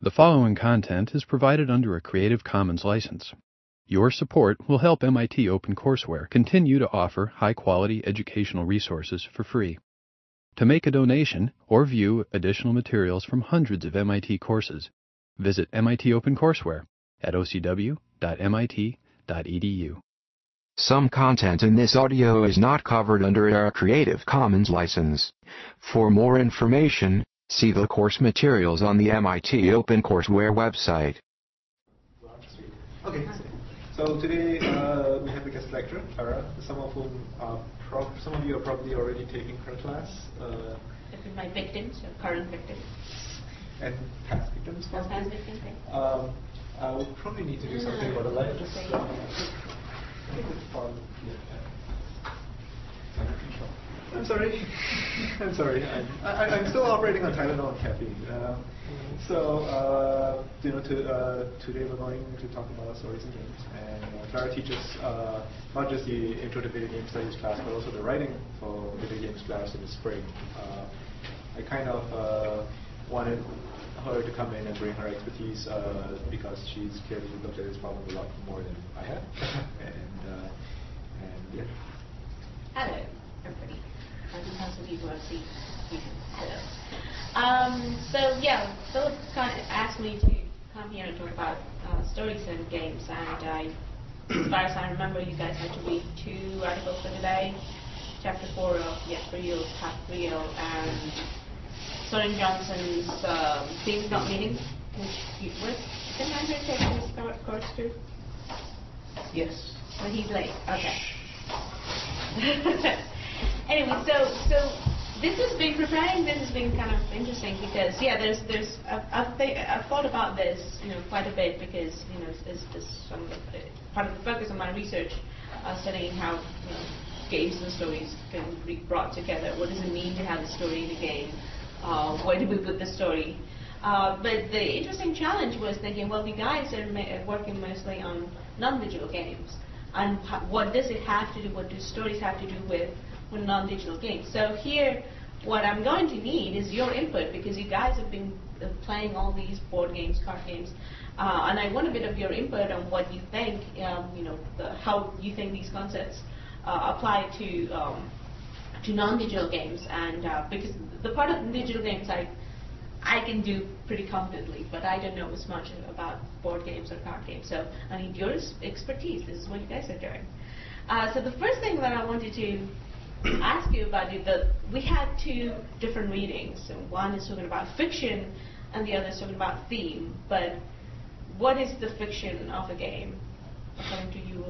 The following content is provided under a Creative Commons license. Your support will help MIT OpenCourseware continue to offer high-quality educational resources for free. To make a donation or view additional materials from hundreds of MIT courses, visit MIT OpenCourseware at ocw.mit.edu. Some content in this audio is not covered under a Creative Commons license. For more information, see the course materials on the MIT OpenCourseware website. Okay, so today we have a guest lecturer, Tara. Some of you are probably already taking her class. My victims, or current victims. And past victims. Past victims. I will probably need to do something about the light. I'm sorry. I'm sorry. I'm still operating on Tylenol and caffeine. Today we're going to talk about stories and games. And Clara teaches not just the Intro to Video Game Studies class, but also the writing for video games class in the spring. I kind of wanted her to come in and bring her expertise because she's clearly looked at this problem a lot more than I have. and yeah. Hello, everybody. Some people have seen Philip kind of asked me to come here and talk about stories and games, and as far as I remember, you guys had to read 2 articles for today. Chapter 4 of Jesper Juul's Half Real and Soren Johnson's Themes Not Meaning, which didn't Andrew take his course too? Yes. But he's late. Okay. Anyway, so this has been preparing. This has been kind of interesting because I've thought about this quite a bit because it's part of the focus of my research, studying how games and stories can be brought together. What does it mean to have a story in a game? Where do we put the story? But the interesting challenge was thinking, well, you guys are working mostly on non-digital games, and what does it have to do? What do stories have to do with non-digital games? So here, what I'm going to need is your input because you guys have been playing all these board games, card games, and I want a bit of your input on what you think, how you think these concepts apply to non-digital games, and because the part of digital games I can do pretty competently, but I don't know as much about board games or card games, so I need your expertise. This is what you guys are doing. So the first thing that I wanted to ask you about is that we had 2 different readings. So one is talking about fiction, and the other is talking about theme. But what is the fiction of a game, according to you?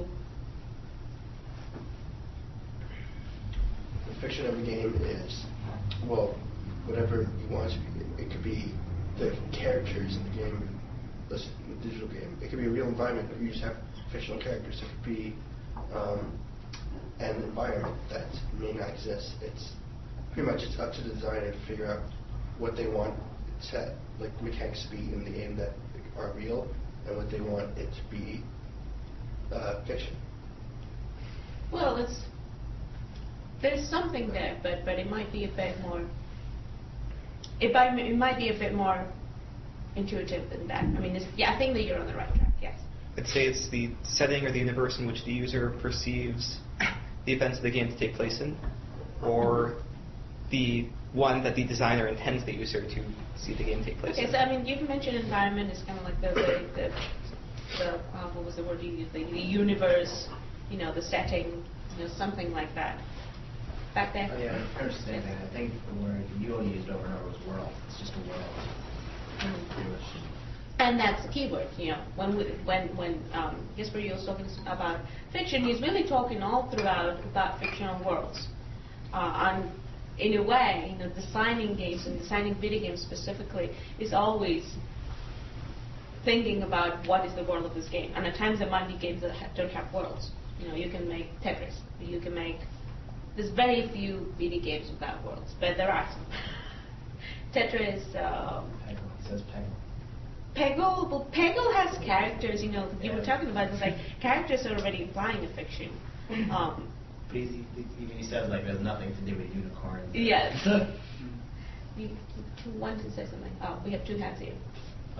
The fiction of a game is, well, whatever you want it to be. It could be the characters in the game, the digital game. It could be a real environment, but you just have fictional characters. It could be an environment that may not exist. It's pretty much up to the designer to figure out what they want mechanics to be in the game that are real, and what they want it to be fiction. Well, there's something there, but it might be a bit more. It might be a bit more intuitive than that. I mean, I think that you're on the right track. Yes. I'd say it's the setting or the universe in which the user perceives the events of the game to take place in, or the one that the designer intends the user to see the game take place in. Okay, so I mean, you've mentioned environment is kind of like the what was the word you used? The universe, the setting, something like that. Back there. Oh, yeah, I understand that. I think the word you only used over and over was world. It's just a world. And that's the key word. When Jesper Juul is talking about fiction, he's really talking all throughout about fictional worlds. And in a way, designing games and designing video games specifically is always thinking about what is the world of this game. And at times there might be games that don't have worlds. You can make Tetris. You can make. There's very few video games without worlds, but there are some. Tetris. Peggle. It says Peggle. Peggle. Well, Peggle has characters. You were talking about. It's like characters are already implying a fiction. But he says there's nothing to do with unicorns. Yes. You wanted to say something. Oh, we have 2 hands here.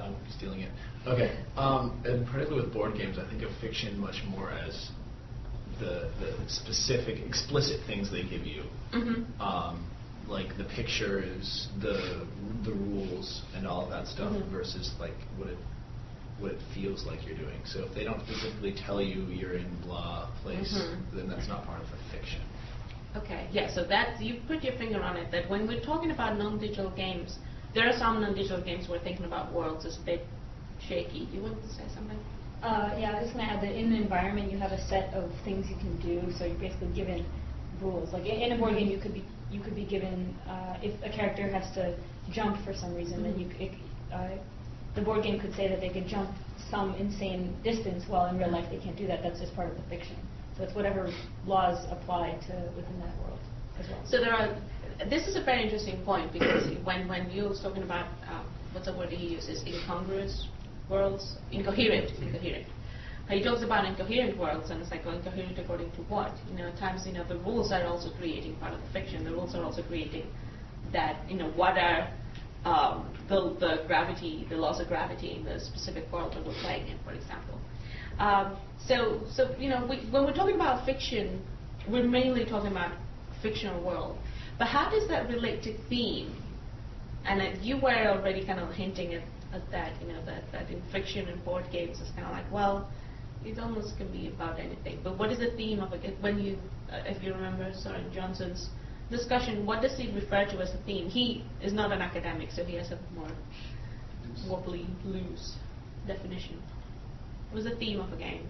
feeling it. Okay, and particularly with board games, I think of fiction much more as the specific, explicit things they give you. Like the pictures, the rules, and all of that stuff, versus like what it feels like you're doing. So if they don't specifically tell you you're in blah place, then that's not part of the fiction. Okay, yeah, so that, you put your finger on it, that when we're talking about non-digital games, there are some non-digital games we're thinking about worlds is a bit shaky. Do you want to say something? Yeah, I was going to add that in the environment you have a set of things you can do, so you're basically given rules. Like in a board game, you could be given if a character has to jump for some reason, then the board game could say that they could jump some insane distance, while in real life they can't do that. That's just part of the fiction. So it's whatever laws apply to within that world as well. So this is a very interesting point, because when you was talking about what's the word he uses, incongruous worlds, incoherent. He talks about incoherent worlds, and it's like, well, incoherent according to what? At times, the rules are also creating part of the fiction. The rules are also creating that, what are the gravity, the laws of gravity in the specific world that we're playing in, for example. So when we're talking about fiction, we're mainly talking about fictional world. But how does that relate to theme? And you were already kind of hinting at that, that in fiction and board games it's kind of like, well, it almost can be about anything. But what is the theme of it? When you, if you remember Soren Johnson's discussion, what does he refer to as a theme? He is not an academic, so he has a more wobbly, loose definition. What is the theme of a game?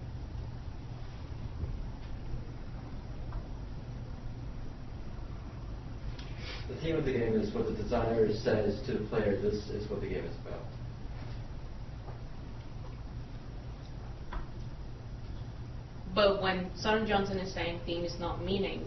The theme of the game is what the designer says to the player, this is what the game is about. But when Soren Johnson is saying theme is not meaning,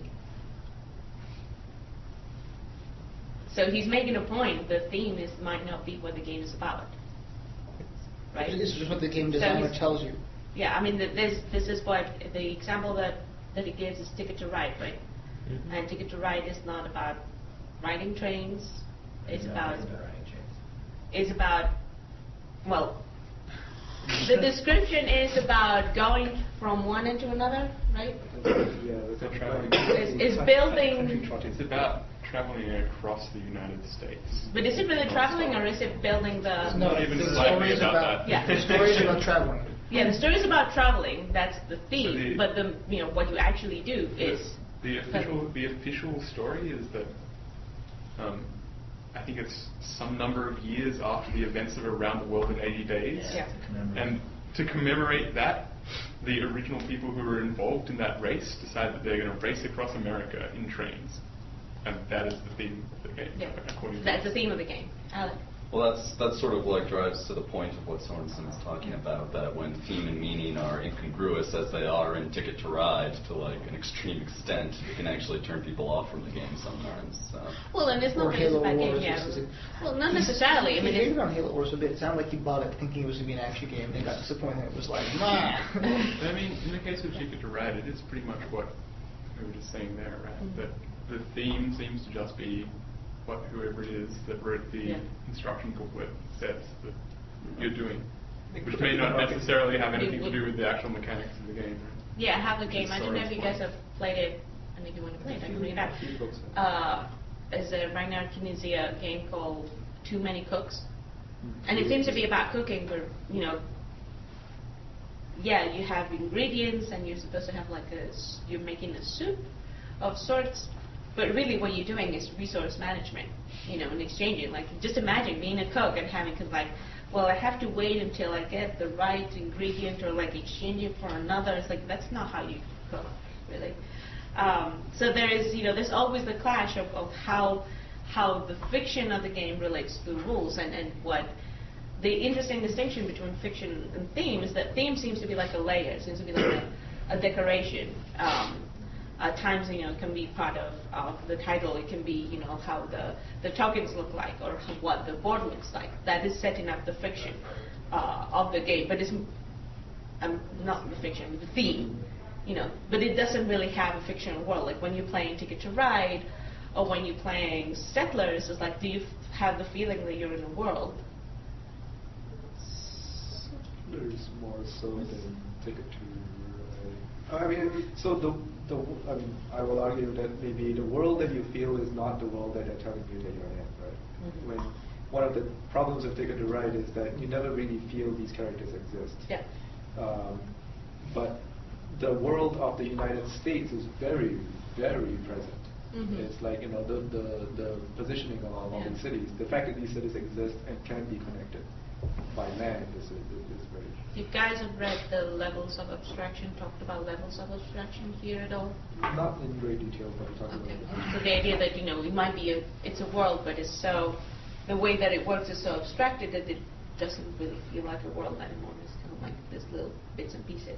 so he's making a point, the theme might not be what the game is about. Right? This is what the game designer tells you. Yeah, I mean, this is what the example that he gives is Ticket to Ride, right? And Ticket to Ride is not about riding trains. It's about well, the description is about going from one end to another, right? Yeah, traveling. It's building. It's about traveling across the United States. But is it really traveling, or is it building the? No, not even the slightly story is about that. Yeah. The story is about traveling. Yeah, the story is about traveling. That's the theme. But what you actually do is the official story is that I think it's some number of years after the events of Around the World in 80 Days. Yeah. And to commemorate that, the original people who were involved in that race decided that they're going to race across America in trains. And that is the theme of the game. Yeah. According to That's the theme of the game. Alec. Well, that's sort of like drives to the point of what Sorensen is talking about, that when theme and meaning are incongruous as they are in Ticket to Ride to like an extreme extent, it can actually turn people off from the game sometimes. Well, and it's not just about game, yeah. Well, not necessarily. I mean, it's on Halo Wars a bit. It sounded like he bought it thinking it was going to be an action game, and then got disappointed. It was like, nah. I mean, in the case of Ticket to Ride, it is pretty much what we were just saying there, right? That the theme seems to just be what whoever it is that wrote the instruction booklet says that you're doing, which may not necessarily have anything to do with the actual mechanics of the game. Yeah, have the game. I don't know if you guys have played it, and if you want to play it, I can bring it up. There's a Ragnar Knizia game called Too Many Cooks, and it seems to be about cooking, where you have ingredients, and you're supposed to have you're making a soup of sorts. But really what you're doing is resource management, and exchanging. Like, just imagine being a cook and having to I have to wait until I get the right ingredient, or exchange it for another. It's like, that's not how you cook, really. So there is, there's always the clash of how the fiction of the game relates to the rules, and what the interesting distinction between fiction and theme is that theme seems to be like a layer, it seems to be like a decoration. At times, it can be part of the title. It can be, how the tokens look like, or what the board looks like. That is setting up the fiction of the game, but it's not the fiction, the theme, But it doesn't really have a fictional world. Like when you're playing Ticket to Ride, or when you're playing Settlers, it's like, do you have the feeling that you're in a world? more so than Ticket to Ride. I mean, so I mean, I will argue that maybe the world that you feel is not the world that they're telling you that you're in, right? When one of the problems of Ticket to Ride is that you never really feel these characters exist. Yeah. But the world of the United States is very, very present. It's like, you know, the positioning of all these cities, the fact that these cities exist and can be connected by land is very. You guys have read the levels of abstraction, talked about levels of abstraction here at all? Not in great detail, but we talked about it. So the idea that, you know, it might be it's a world, but it's so, the way that it works is so abstracted that it doesn't really feel like a world anymore. It's kind of like these little bits and pieces.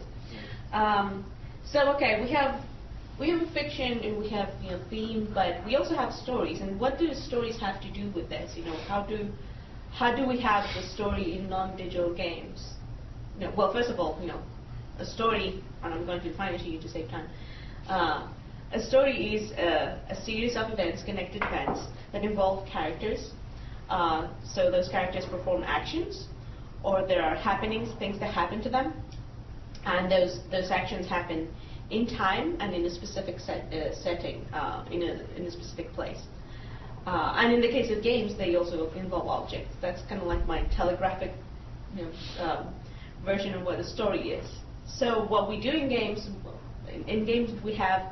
So okay, we have fiction and we have, you know, theme, but we also have stories. And what do the stories have to do with this? You know, how do we have the story in non-digital games? You know, well, first of all, you know, a story, and I'm going to define it to you to save time. A story is a series of events, connected events, that involve characters. So those characters perform actions, or there are happenings, things that happen to them, and those actions happen in time and in a specific setting, in a specific place. And in the case of games, they also involve objects. That's kind of like my telegraphic, you know, version of what a story is. So what we do in games we have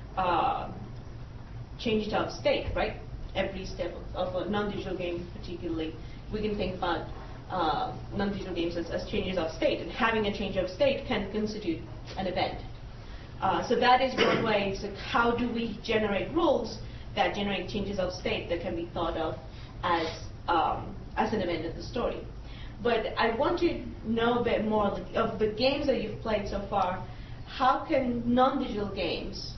changes of state, right? Every step of a non-digital game, particularly, we can think about non-digital games as changes of state, and having a change of state can constitute an event. So that is one way. So how do we generate rules that generate changes of state that can be thought of as an event of the story? But I want to know a bit more of the games that you've played so far. How can non-digital games,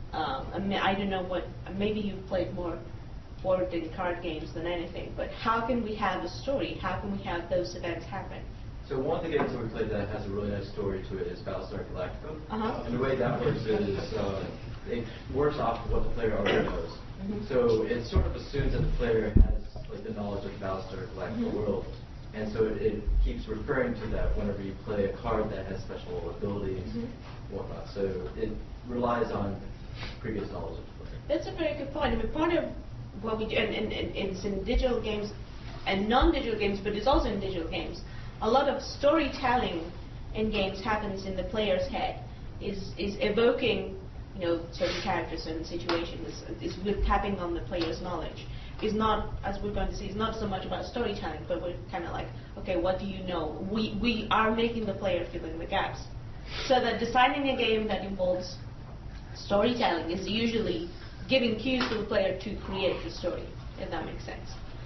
I don't know what, maybe you've played more board and card games than anything, but how can we have a story? How can we have those events happen? So one of the games that we played that has a really nice story to it is Battlestar Galactica. And the way that works is it works off of what the player already knows. So it sort of assumes that the player has like the knowledge of the Battlestar Galactica world. And so it keeps referring to that whenever you play a card that has special abilities and whatnot. So it relies on previous knowledge of the player. That's a very good point. I mean, part of what we do, and it's in digital games and non-digital games, but it's also in digital games. A lot of storytelling in games happens in the player's head, is evoking, you know, certain characters, certain situations, is with tapping on the player's knowledge. Is not, as we're going to see, is not so much about storytelling, but we're kind of like, okay, what do you know? We are making the player fill in the gaps. So that designing a game that involves storytelling is usually giving cues to the player to create the story, if that makes sense.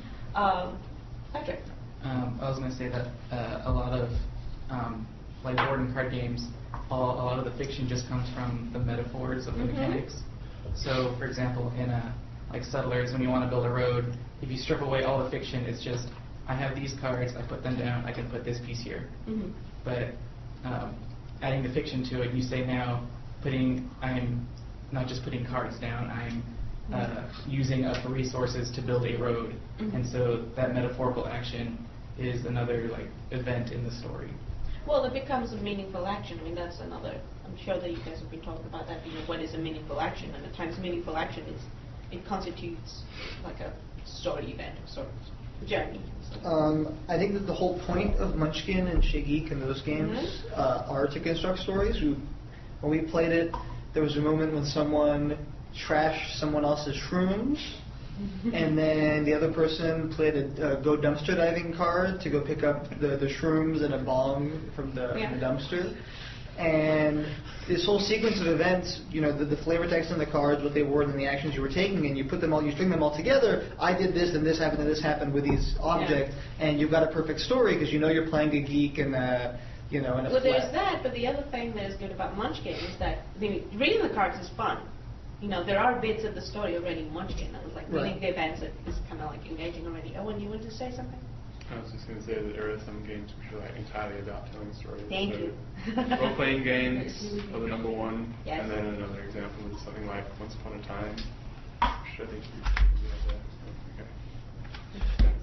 Patrick? I was going to say that a lot of like board and card games, a lot of the fiction just comes from the metaphors of the mechanics. So, for example, in like Settlers, when you want to build a road, if you strip away all the fiction, it's just, I have these cards, I put them down, I can put this piece here. But adding the fiction to it, you say now, I'm not just putting cards down, I'm using up resources to build a road. And so that metaphorical action is another like event in the story. Well, it becomes a meaningful action. I mean, that's another, I'm sure that you guys have been talking about that, you know, what is a meaningful action? And at times meaningful action is, it constitutes like a story event of sorts. Jeremy? I think that the whole point of Munchkin and Chez Geek and those games are to construct stories. When we played it, there was a moment when someone trashed someone else's shrooms, and then the other person played a go dumpster diving card to go pick up the shrooms and a bong from the dumpster. And this whole sequence of events, you know, the flavor text on the cards, what they were, and the actions you were taking, and you put them all, you string them all together. I did this, and this happened with these objects, and you've got a perfect story because you know you're playing a geek and you know, in a well, there's that, but the other thing that is good about Munchkin is that reading the cards is fun. You know, there are bits of the story already in Munchkin. I was like reading the events is kind of like engaging already. Owen, you want to say something? I was just going to say that there are some games which are like entirely about telling stories. Thank you. Role-playing games are the number one, and then another example is something like Once Upon a Time, which I think you have that. Okay. And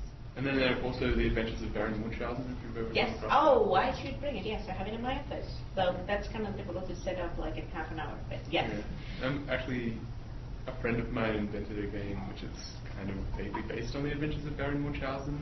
And then there are also the Adventures of Baron Munchausen, if you've ever Yes. come across Oh, I should bring it. Yes, I have it in my office. Though that's kind of difficult to set up like in half an hour. But yes. Yeah. Actually, a friend of mine invented a game which is kind of vaguely based on the Adventures of Baron Munchausen,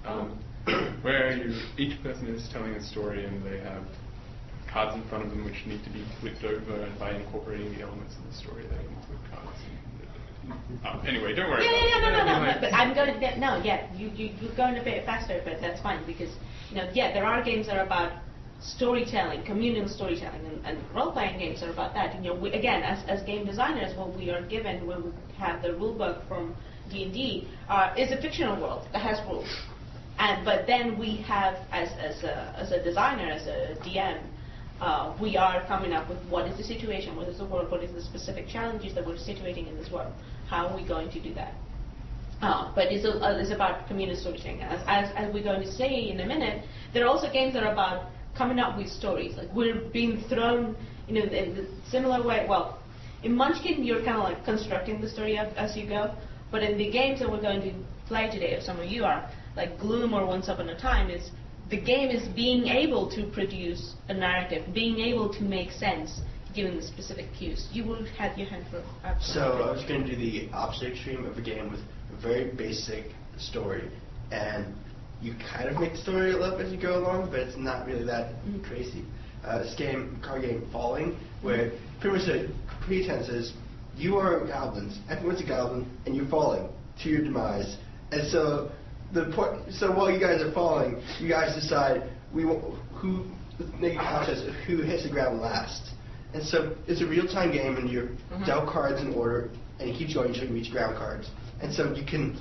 where each person is telling a story and they have cards in front of them which need to be flipped over, and by incorporating the elements of the story, they can flip cards. Anyway, don't worry. No. But I'm going to you're going a bit faster, but that's fine because there are games that are about storytelling, communal storytelling, and role-playing games are about that. We, again, as game designers, what we are given when we have the rule book from D&D is a fictional world that has rules, but then we have as a designer, as a DM. We are coming up with what is the situation, what is the world, what is the specific challenges that we're situating in this world. How are we going to do that? But it's about community storytelling. As we're going to say in a minute, there are also games that are about coming up with stories. Like we're being thrown in a similar way. Well, in Munchkin, you're kind of like constructing the story as you go. But in the games that we're going to play today, if some of you are, like Gloom or Once Upon a Time, is the game is being able to produce a narrative, being able to make sense given the specific cues. You will have your hand for So I was going to do the opposite extreme of a game with a very basic story, and you kind of make the story up as you go along, but it's not really that crazy. This card game Falling, where pretty much the pretense is you are goblins, everyone's a goblin, and you're falling to your demise. And so while you guys are falling, you guys decide who make a contest of who hits the ground last. And so it's a real-time game, and you're dealt cards in order, and you keep going until you reach ground cards. And so you can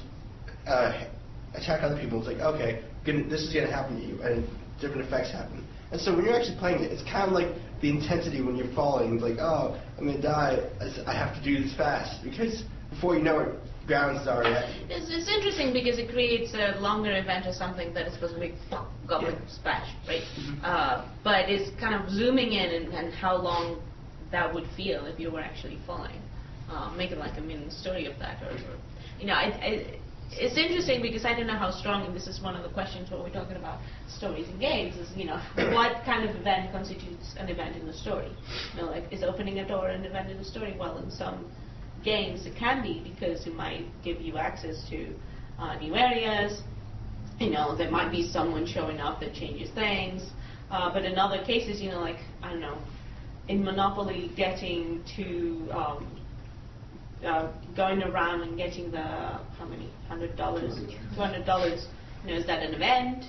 attack other people. It's like, okay, this is going to happen to you, and different effects happen. And so when you're actually playing it, it's kind of like the intensity when you're falling. It's like, oh, I'm going to die. I have to do this fast, because before you know it, ground's already at you. It's interesting because it creates a longer event or something that is supposed to be goblin splash, right? But it's kind of zooming in and how long that would feel if you were actually falling. Make it like a mini story of that, or it's interesting because I don't know how strong, and this is one of the questions when we're talking about stories and games, is what kind of event constitutes an event in the story? Like is opening a door an event in the story? Well, in some games it can be, because it might give you access to new areas. There might be someone showing up that changes things. But in other cases, like I don't know, in Monopoly, getting to going around and getting the how many $100, $200. Is that an event?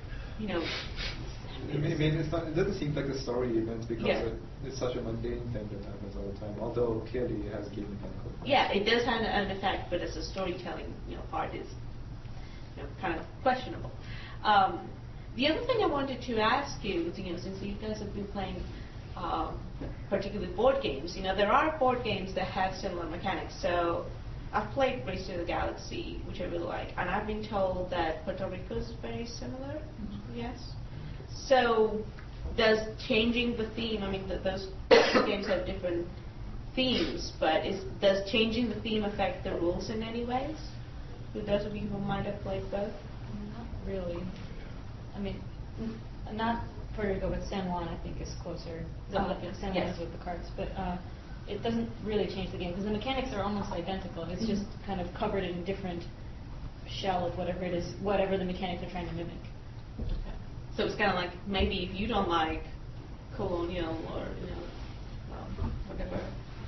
It doesn't seem like a story event because it's such a mundane thing that happens all the time. Although clearly it has a game mechanical. Yeah, it does have an effect, but as a storytelling part is kind of questionable. The other thing I wanted to ask you, since you guys have been playing particularly board games, there are board games that have similar mechanics. So I've played Race to the Galaxy, which I really like, and I've been told that Puerto Rico is very similar. Yes. So does changing the theme, those games have different themes, but does changing the theme affect the rules in any ways? Do those of you who might have played both? Not really. Not Puerto Rico, but San Juan I think is closer. San Juan is with the cards, but it doesn't really change the game because the mechanics are almost identical. It's just kind of covered in a different shell of whatever it is, whatever the mechanics are trying to mimic. Okay. So it's kind of like maybe if you don't like colonial or whatever.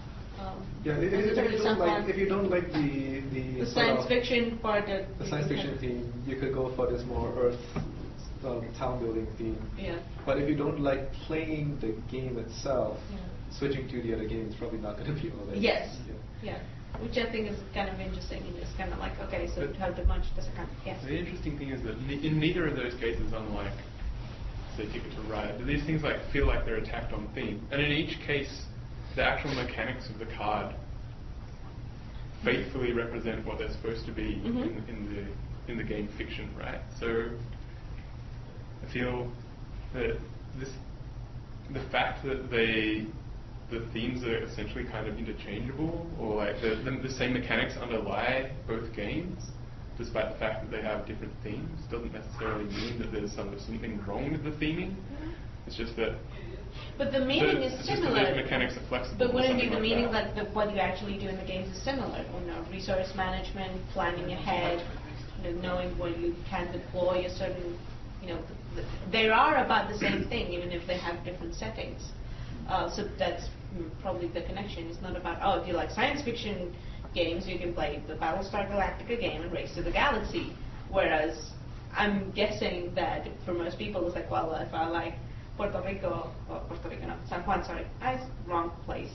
If you don't like the science fiction part of the science fiction theme, you could go for this more Earth town building theme. Yeah. But if you don't like playing the game itself, switching to the other game is probably not going to be all that. Yes. Yeah. Which I think is kind of interesting. It's kind of like, okay, so how much does it count? Yes. The interesting thing is that in neither of those cases, unlike say Ticket to Ride, these things feel like they're attacked on theme, and in each case, the actual mechanics of the card faithfully represent what they're supposed to be in the game fiction, right? So I feel that the fact that the themes are essentially kind of interchangeable, or the same mechanics underlie both games, despite the fact that they have different themes, doesn't necessarily mean that there's something wrong with the theming. It's just that. But the meaning is similar. Just the mechanics are flexible. But wouldn't be the meaning that what you actually do in the games is similar? Resource management, planning ahead, knowing where you can deploy a certain, they are about the same thing, even if they have different settings. So that's probably the connection. It's not about, if you like science fiction games, you can play the Battlestar Galactica game and Race to the Galaxy. Whereas I'm guessing that for most people, it's like, well, if I like San Juan, sorry, wrong place.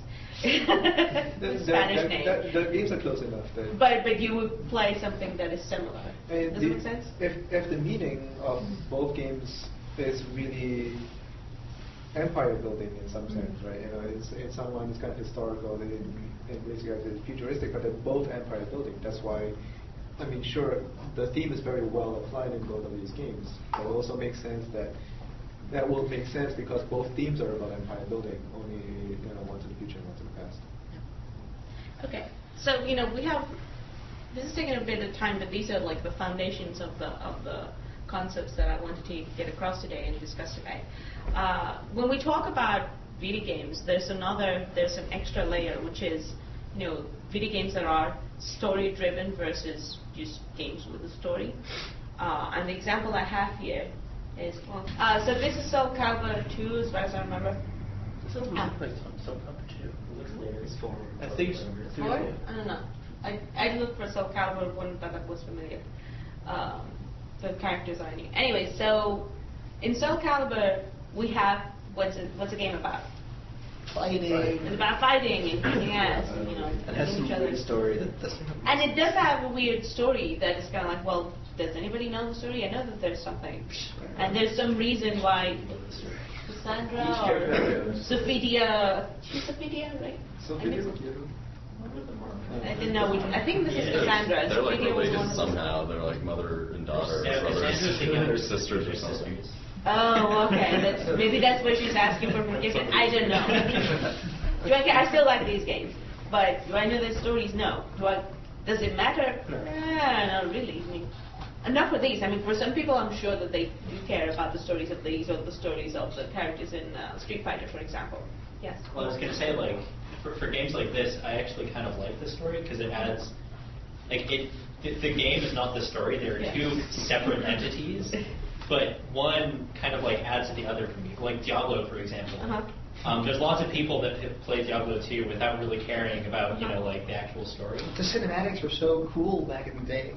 Spanish name. The games are close enough. But you would play something that is similar. Does it make sense? If the meaning of both games is really empire building in some sense, right? In San Juan it's kind of historical, in Race to the Galaxy it's futuristic, but they're both empire building. That's why, sure, the theme is very well applied in both of these games. But it also makes sense that will make sense because both themes are about empire building, only one to the future and one to the past. Okay, so we have. This is taking a bit of time, but these are like the foundations of the concepts that I wanted to get across today and discuss today. When we talk about video games, there's an extra layer, which is video games that are story-driven versus just games with a story. And the example I have here is, so this is Soul Calibur 2, as far as I remember. Soul Calibur 2. It looks later. It's 4. I think 4? I don't know. I looked for Soul Calibur, one that was familiar. The characters I knew. Anyway, so in Soul Calibur, we have what's the game about? Fighting. It's about fighting and kicking ass, and it has some weird story that doesn't have. And it does have a weird story that is kind of like, well, does anybody know the story? I know that there's something, and there's some reason why Cassandra or Sophidia. She's Sophidia, right? Sophidia. I didn't know which. I think this is Cassandra. They're like Sophidia was related one of somehow. They're like mother and daughter, brothers, sisters or something. Oh, okay. Maybe that's why she's asking for forgiveness. I don't know. I still like these games, but do I know the stories? No. Does it matter? Not really. Enough with these. For some people, I'm sure that they do care about the stories of these or the stories of the characters in Street Fighter, for example. Yes. Well, I was going to say, for games like this, I actually kind of like the story because it adds, the game is not the story. There are two separate entities. But one kind of adds to the other for me. Like Diablo, for example. There's lots of people that have played Diablo 2 without really caring about, the actual story. The cinematics were so cool back in the day.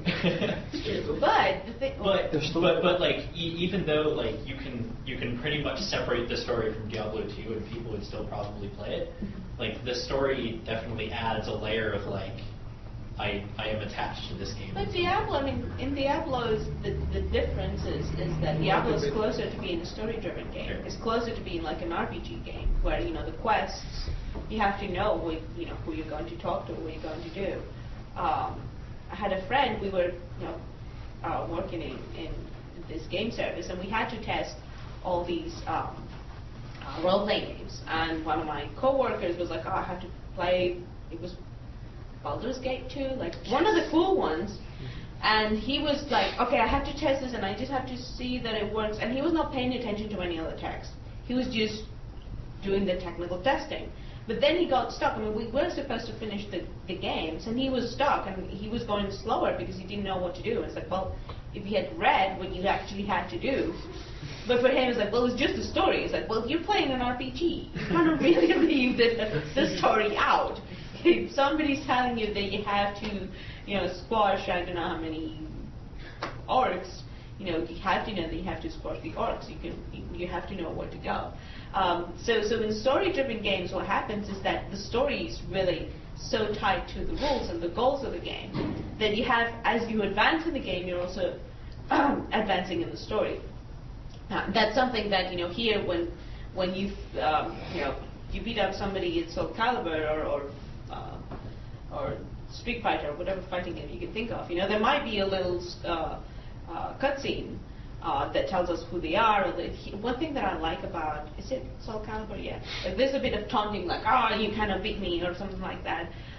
Even though you can pretty much separate the story from Diablo 2 and people would still probably play it. The story definitely adds a layer of I am attached to this game. But Diablo, in Diablo, the difference is that Diablo is closer to being a story-driven game. Sure. It's closer to being like an RPG game, where the quests, you have to know who you're going to talk to, what you're going to do. I had a friend. We were working in this game service, and we had to test all these role-playing games. And one of my coworkers was like, "Oh, I have to play." It was Baldur's Gate 2, one of the cool ones, and he was like, okay, I have to test this and I just have to see that it works, and he was not paying attention to any other text. He was just doing the technical testing. But then he got stuck. We were supposed to finish the games, and he was stuck, and he was going slower because he didn't know what to do. It's like, well, if he had read what you actually had to do, but for him, it's like, well, it's just a story. It's like, well, you're playing an RPG. You can't really leave the story out. If somebody's telling you that you have to, squash, I don't know how many orcs, you have to know that you have to squash the orcs. You have to know where to go. So in story-driven games, what happens is that the story is really so tied to the rules and the goals of the game that you have, as you advance in the game, you're also advancing in the story. That's something that here when you beat up somebody in Soul Calibur or Street Fighter, or whatever fighting game you can think of. There might be a little cutscene that tells us who they are. One thing that I like about, is it Soul Calibur? Yeah. There's a bit of taunting, you kind of beat me, or something like that.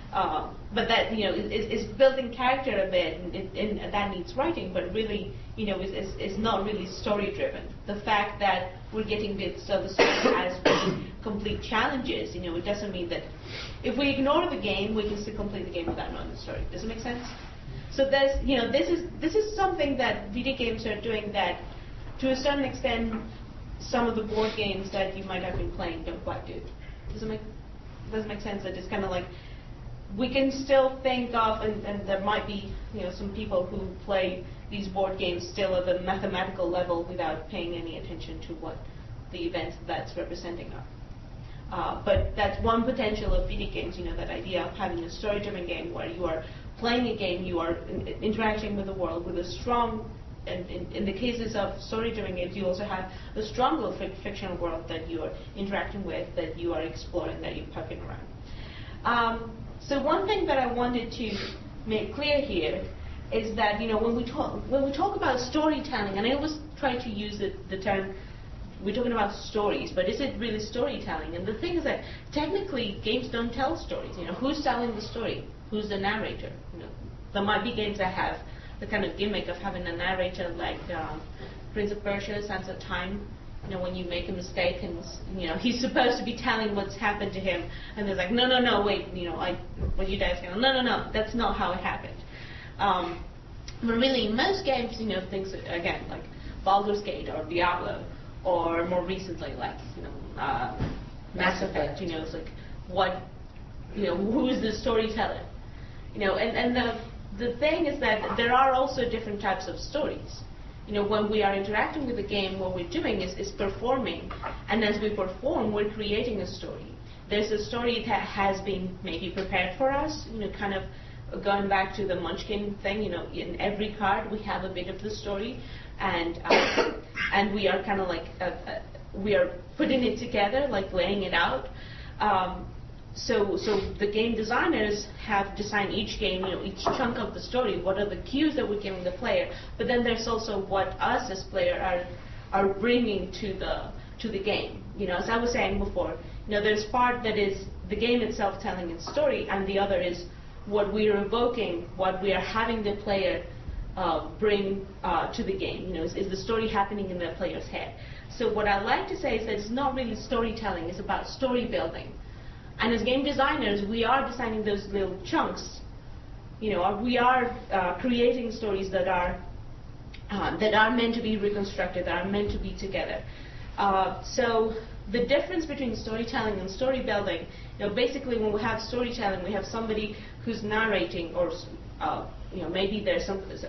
but that is building character a bit, and that needs writing, but really is not really story driven. The fact that we're getting bits of the story as complete challenges, it doesn't mean that if we ignore the game, we can still complete the game without knowing the story. Does it make sense? So there's this is something that video games are doing that, to a certain extent, some of the board games that you might have been playing don't quite do. Does it make sense that it's kind of like we can still think of, and there might be some people who play these board games still at the mathematical level without paying any attention to what the events that's representing are. But that's one potential of video games, that idea of having a story-driven game where you are playing a game, you are interacting with the world with a strong, and in the cases of story-driven games, you also have a stronger fictional world that you are interacting with, that you are exploring, that you're poking around. So one thing that I wanted to make clear here is that when we talk about storytelling, and I always try to use the term, we're talking about stories, but is it really storytelling? And the thing is that technically games don't tell stories. Who's telling the story? Who's the narrator? There might be games that have the kind of gimmick of having a narrator, like Prince of Persia, Sands of Time. When you make a mistake and he's supposed to be telling what's happened to him, and there's like, no, wait, what you guys go, no, that's not how it happened. But really, in most games, things again like Baldur's Gate or Diablo, or more recently like Mass Effect. It's like what, who is the storyteller? And the thing is that there are also different types of stories. When we are interacting with the game, what we're doing is performing, and as we perform, we're creating a story. There's a story that has been maybe prepared for us, kind of going back to the Munchkin thing, in every card we have a bit of the story, and we are kind of like, we are putting it together, like laying it out. So the game designers have designed each game, each chunk of the story, what are the cues that we're giving the player, but then there's also what us as player are bringing to the game. As I was saying before, there's part that is the game itself telling its story, and the other is what we are evoking, what we are having the player bring to the game. Is the story happening in the player's head? So what I like to say is that it's not really storytelling, it's about story building. And as game designers, we are designing those little chunks. We are creating stories that are meant to be reconstructed, that are meant to be together. So the difference between storytelling and story building, basically when we have storytelling, we have somebody who's narrating, or maybe there's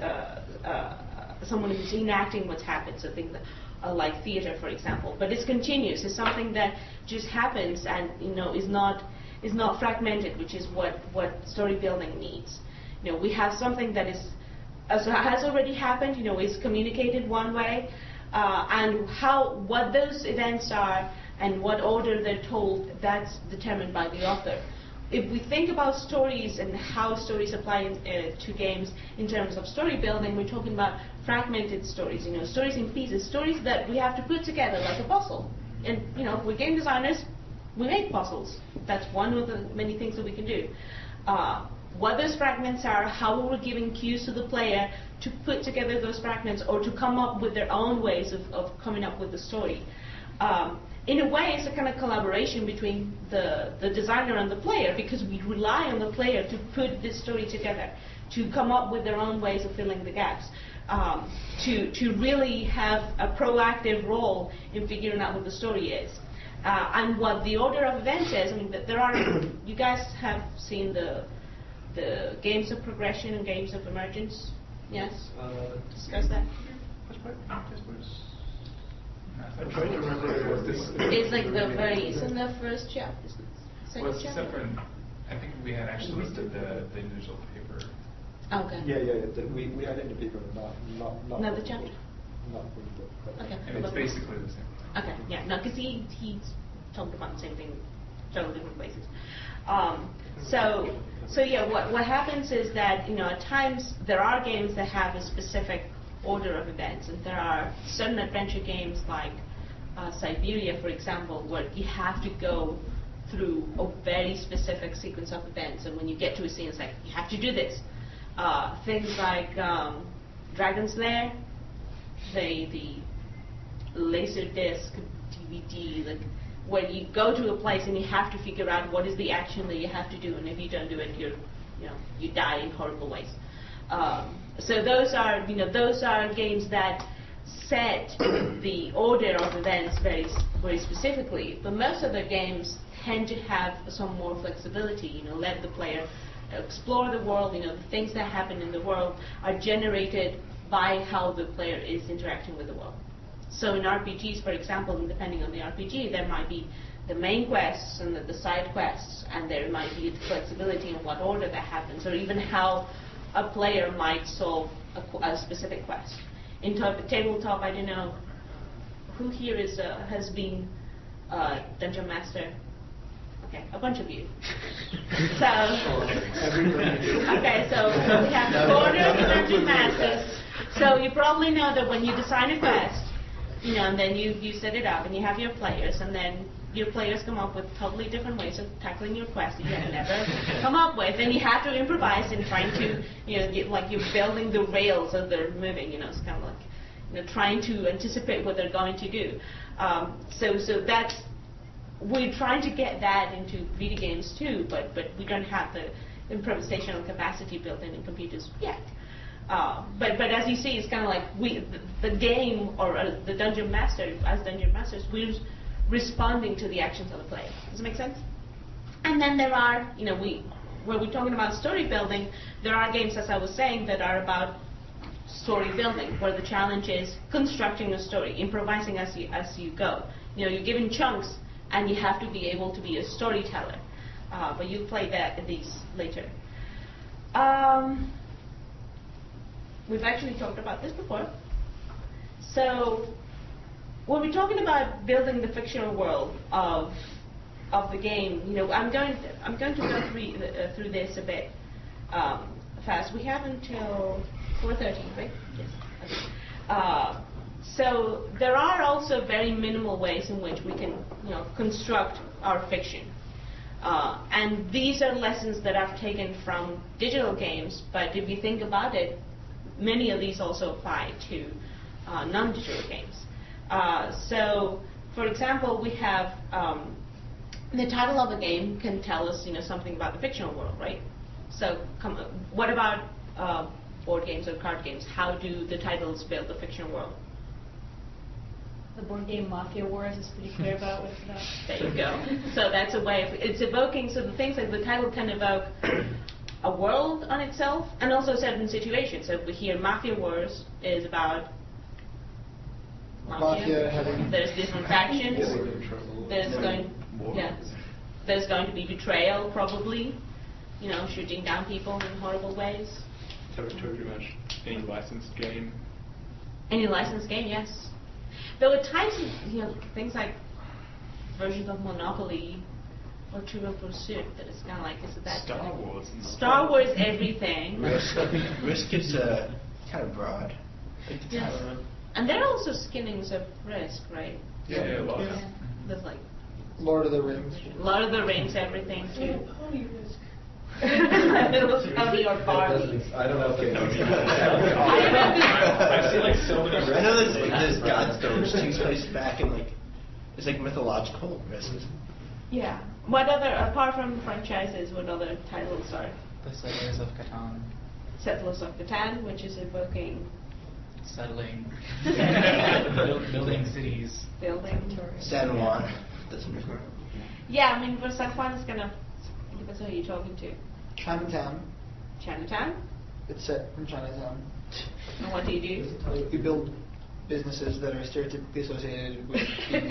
someone who's enacting what's happened. So things like theater, for example, but it's continuous. It's something that just happens and is not fragmented, which is what story building needs. We have something that has already happened. Is communicated one way, and what those events are and what order they're told, that's determined by the author. If we think about stories and how stories apply to games in terms of story building, we're talking about fragmented stories, stories in pieces, stories that we have to put together like a puzzle. And, we're game designers, we make puzzles. That's one of the many things that we can do. What those fragments are, how we're giving cues to the player to put together those fragments or to come up with their own ways of coming up with the story. In a way, it's a kind of collaboration between the designer and the player, because we rely on the player to put this story together, to come up with their own ways of filling the gaps, to really have a proactive role in figuring out what the story is. And what the order of events is, there are, you guys have seen the games of progression and games of emergence? Yes? Discuss that. I'm trying to remember what this It's like the very, isn't the first chapter? Well, it's separate. I think we had actually listed the individual paper. Okay. Yeah. We had it in the paper, not the chapter? Not in the book. Okay. And it's basically the same. Okay, yeah, no, because he talked about the same thing, several different places. So yeah, what happens is that at times there are games that have a specific order of events, and there are certain adventure games like Siberia, for example, where you have to go through a very specific sequence of events, and when you get to a scene, it's like, you have to do this. Things like Dragon's Lair, the Laserdisc DVD, like where you go to a place and you have to figure out what is the action that you have to do, and if you don't do it, you die in horrible ways. So those are games that set the order of events very, very specifically. But most other games tend to have some more flexibility. Let the player explore the world. The things that happen in the world are generated by how the player is interacting with the world. So in RPGs, for example, and depending on the RPG, there might be the main quests and the side quests, and there might be flexibility in what order that happens, or even how a player might solve a specific quest. In tabletop, I don't know who here has been Dungeon Master. Okay, a bunch of you. So we have the order of the Dungeon Masters. So you probably know that when you design a quest, and then you set it up, and you have your players, and then your players come up with totally different ways of tackling your quest that you had never come up with, and you have to improvise in trying to, like you're building the rails as they're moving. It's kind of like, trying to anticipate what they're going to do. So that's, we're trying to get that into video games too, but we don't have the improvisational capacity built in computers yet. But as you see, it's kind of like the game or the Dungeon Master, as Dungeon Masters, we're responding to the actions of the player. Does it make sense? And then there are, where we're talking about story building, there are games, as I was saying, that are about story building, where the challenge is constructing a story, improvising as you go. You're given chunks, and you have to be able to be a storyteller. But you'll play these later. We've actually talked about this before. So when we're talking about building the fictional world of the game, I'm going to go through this a bit fast. We have until 4:30, right? Yes. Okay. So there are also very minimal ways in which we can, construct our fiction. And these are lessons that I've taken from digital games, but if you think about it, many of these also apply to non-digital games. So, for example, we have the title of a game can tell us, something about the fictional world, right? So, what about board games or card games? How do the titles build the fictional world? The board game Mafia Wars is pretty clear about what's about. There you go. So that's a way of it's evoking. So the things like the title can evoke a world on itself, and also certain situations. So here, Mafia Wars is about mafia. There's different factions. There's going to be betrayal, probably. Shooting down people in horrible ways. Pretty much any licensed game. Any licensed game, yes. There were types of things like versions of Monopoly or Trivial Pursuit that is kind of like, is it that Star Wars? Star Wars, everything. Risk is kind of broad. Yes. And there are also skinnings of Risk, right? Yeah, lots. Yeah. There's like Lord of the Rings. Lord of the Rings, everything too. Little Pony or Barbie. I don't know if they know. I see like so many. I know there's Godstone, which takes place back in it's like mythological Risk. Yeah. What other, apart from franchises, what other titles are? The Settlers of Catan. Settlers of Catan, which is evoking Settling. Building cities. Building. San Juan. That's different. Yeah, I mean, for San Juan, it's gonna depends on who you're talking to. Chinatown. Chinatown? It's set in Chinatown. And what do you do? We build businesses that are stereotypically associated with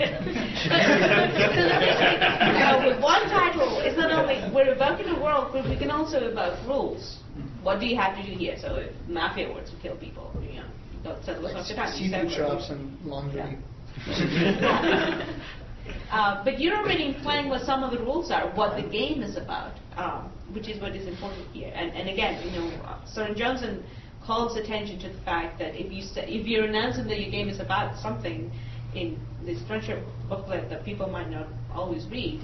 with one title, it's not only we're evoking a world, but we can also evoke rules. What do you have to do here? So if Mafia were to kill people, you don't settle like seafood shops and laundry. But you're already playing what some of the rules are, what the game is about, which is what is important here. And again, Soren Johnson calls attention to the fact that if you're announcing that your game is about something in this structure booklet that people might not always read,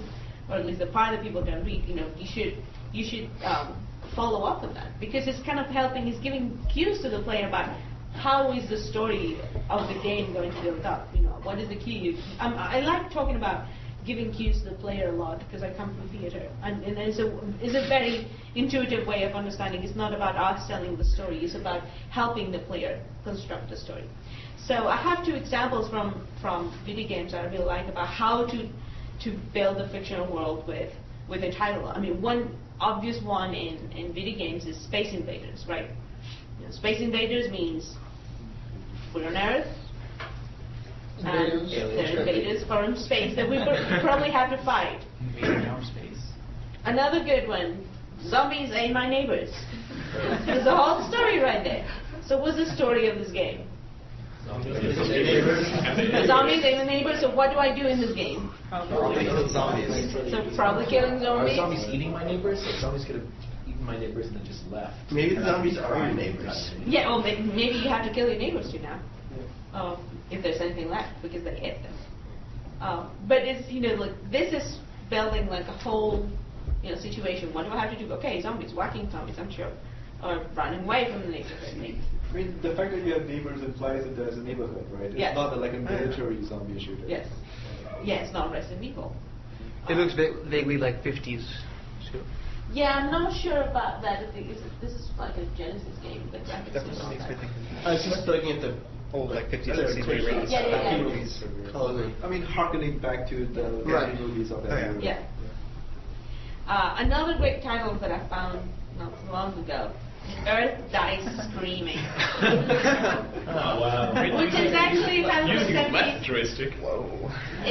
or at least the part that people can read, you should follow up on that, because it's kind of helping, it's giving cues to the player about how is the story of the game going to build up. What is the key? I like talking about giving cues to the player a lot because I come from theater, and it's a very intuitive way of understanding. It's not about us telling the story; it's about helping the player construct the story. So I have 2 examples from video games that I really like about how to build a fictional world with a title. I mean, one obvious one in video games is Space Invaders, right? Space Invaders means we're on Earth. And there are invaders from space that we probably have to fight. Invading our space. Another good one, zombies ate my neighbors. There's a whole story right there. So what's the story of this game? Zombies ate my neighbors, so what do I do in this game? Probably killing zombies. So probably killing zombies. Are zombies eating my neighbors? Like zombies could have eaten my neighbors and then just left. Maybe the zombies are your neighbors. Yeah, well, maybe you have to kill your neighbors too now. If there's anything left, because they ate them. But it's, this is building like a whole, situation. What do I have to do? Okay, zombies, whacking zombies, I'm sure. Or running away from the neighborhood. I mean, the fact that you have neighbors implies that there's a neighborhood, right? It's not like a military zombie shooter. Yes. Yeah, it's not Resident Evil. It looks vaguely like 50s. So. Yeah, I'm not sure about that. This is like a Genesis game. The graphics That's and all that. I was just looking at the old 50s, 60s Yeah. movies. I mean, harkening back to the movies of that era. Yeah. Another great title that I found not so long ago, Earth Dies Screaming. Oh, wow. Which is actually kind of Using a left joystick. Whoa.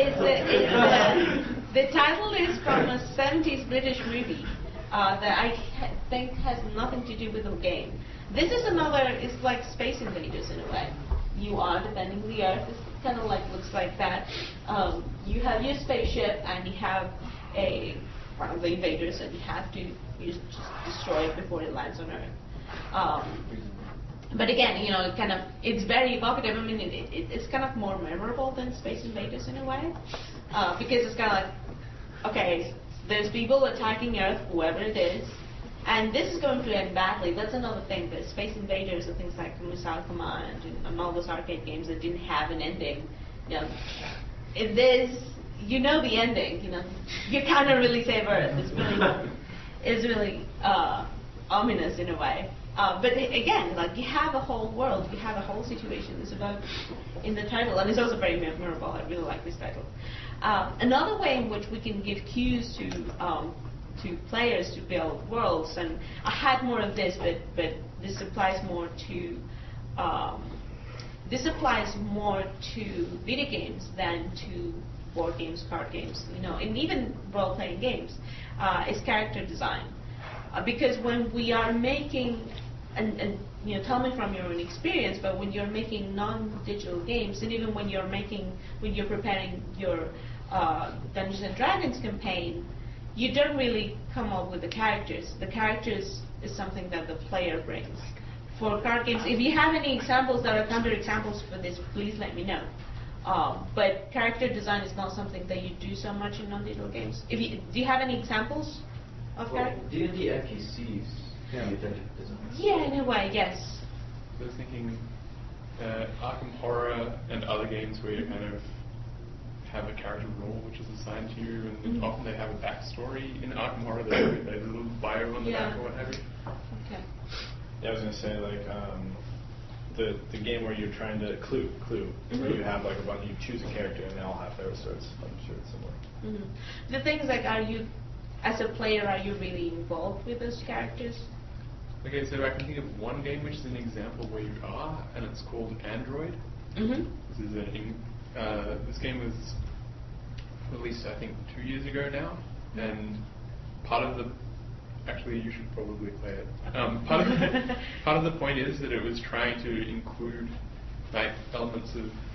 The title is from a 70s British movie that I think has nothing to do with the game. This is it's like Space Invaders in a way. You are defending the Earth. It's kind of looks like that. You have your spaceship and you have one of the invaders, and you just destroy it before it lands on Earth. But again, it's very evocative. I mean, it's kind of more memorable than Space Invaders in a way, because it's kind of like, okay, there's people attacking Earth, whoever it is, and this is going to end badly. That's another thing. The Space Invaders and things like Missile Command and all those arcade games that didn't have an ending. If there's, the ending. You cannot really save Earth. It's really ominous in a way. But again, you have a whole world, you have a whole situation. It's about in the title, and it's also very memorable. I really like this title. Another way in which we can give cues to players to build worlds, and I had more of this, but this applies more to video games than to board games, card games, and even role-playing games, is character design. Because when we are making, and tell me from your own experience, but when you're making non-digital games, and even when you're preparing your Dungeons and Dragons campaign, you don't really come up with the characters. The characters is something that the player brings. For card games, if you have any examples that are counter examples for this, please let me know. But character design is not something that you do so much in non-digital games. Do you have any examples of character? D&D NPCs. Yeah, in a way, yes. I was thinking Arkham Horror and other games where you kind of have a character role which is assigned to you, and often they have a backstory. In Arkham Horror, there's a little bio on the back or what have you. Okay. Yeah, I was going to say, the game where you're trying to Clue, where you have a bunch, you choose a character and they all have their stories. I'm sure it's similar. The thing is, are you, as a player, are you really involved with those characters? Okay, so I can think of one game which is an example where you are, and it's called Android. This is this game was released, I think, 2 years ago now, and part of the actually, you should probably play it. Part of the point is that it was trying to include elements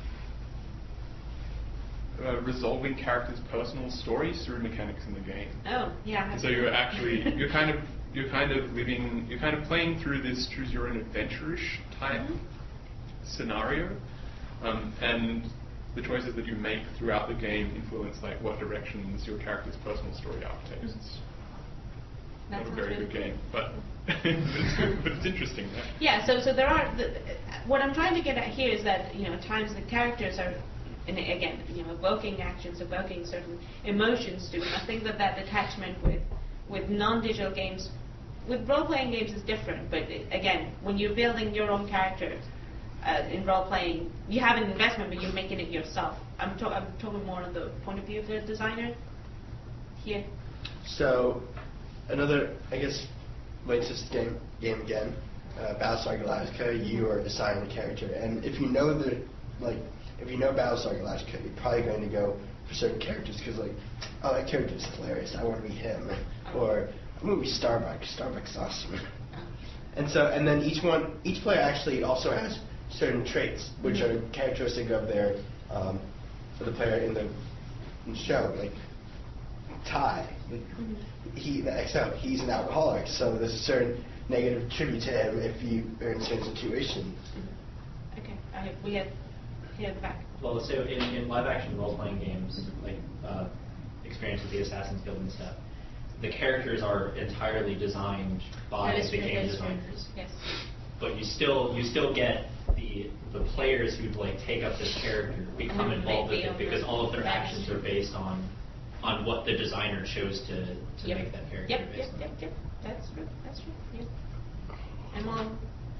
of resolving characters' personal stories through mechanics in the game. Oh, yeah. So you're kind of playing through this choose your own adventure-ish type scenario, and the choices that you make throughout the game influence like what directions your character's personal story arc takes. Not a very good game, but it's interesting. Yeah. So there are. What I'm trying to get at here is that at times the characters are, and again, evoking actions, evoking certain emotions too. And I think that attachment with non-digital games, with role-playing games is different. But again, when you're building your own character in role-playing, you have an investment, but you're making it yourself. I'm talking more on the point of view of the designer here. So, another, I guess, latest game again, Battlestar Galactica. You are designing the character, and if you know Battlestar Galactica, you're probably going to go for certain characters because, oh, that character is hilarious. I want to be him, or I'm going to be Starbuck. Starbuck's awesome. And then each player actually also has certain traits which are characteristic of the player in the show, like Ty. The XO, he's an alcoholic, so there's a certain negative tribute to him if you are in a certain situation. Okay, we have here back. Well, so in live-action role-playing games, like Experience with the Assassin's Guild and stuff, the characters are entirely designed by the game designers. Yes. But you still get the players who take up this character become involved with it because all of their actions are based on what the designer chose to make that character based on. Yep. That's true. Yep. And Mom.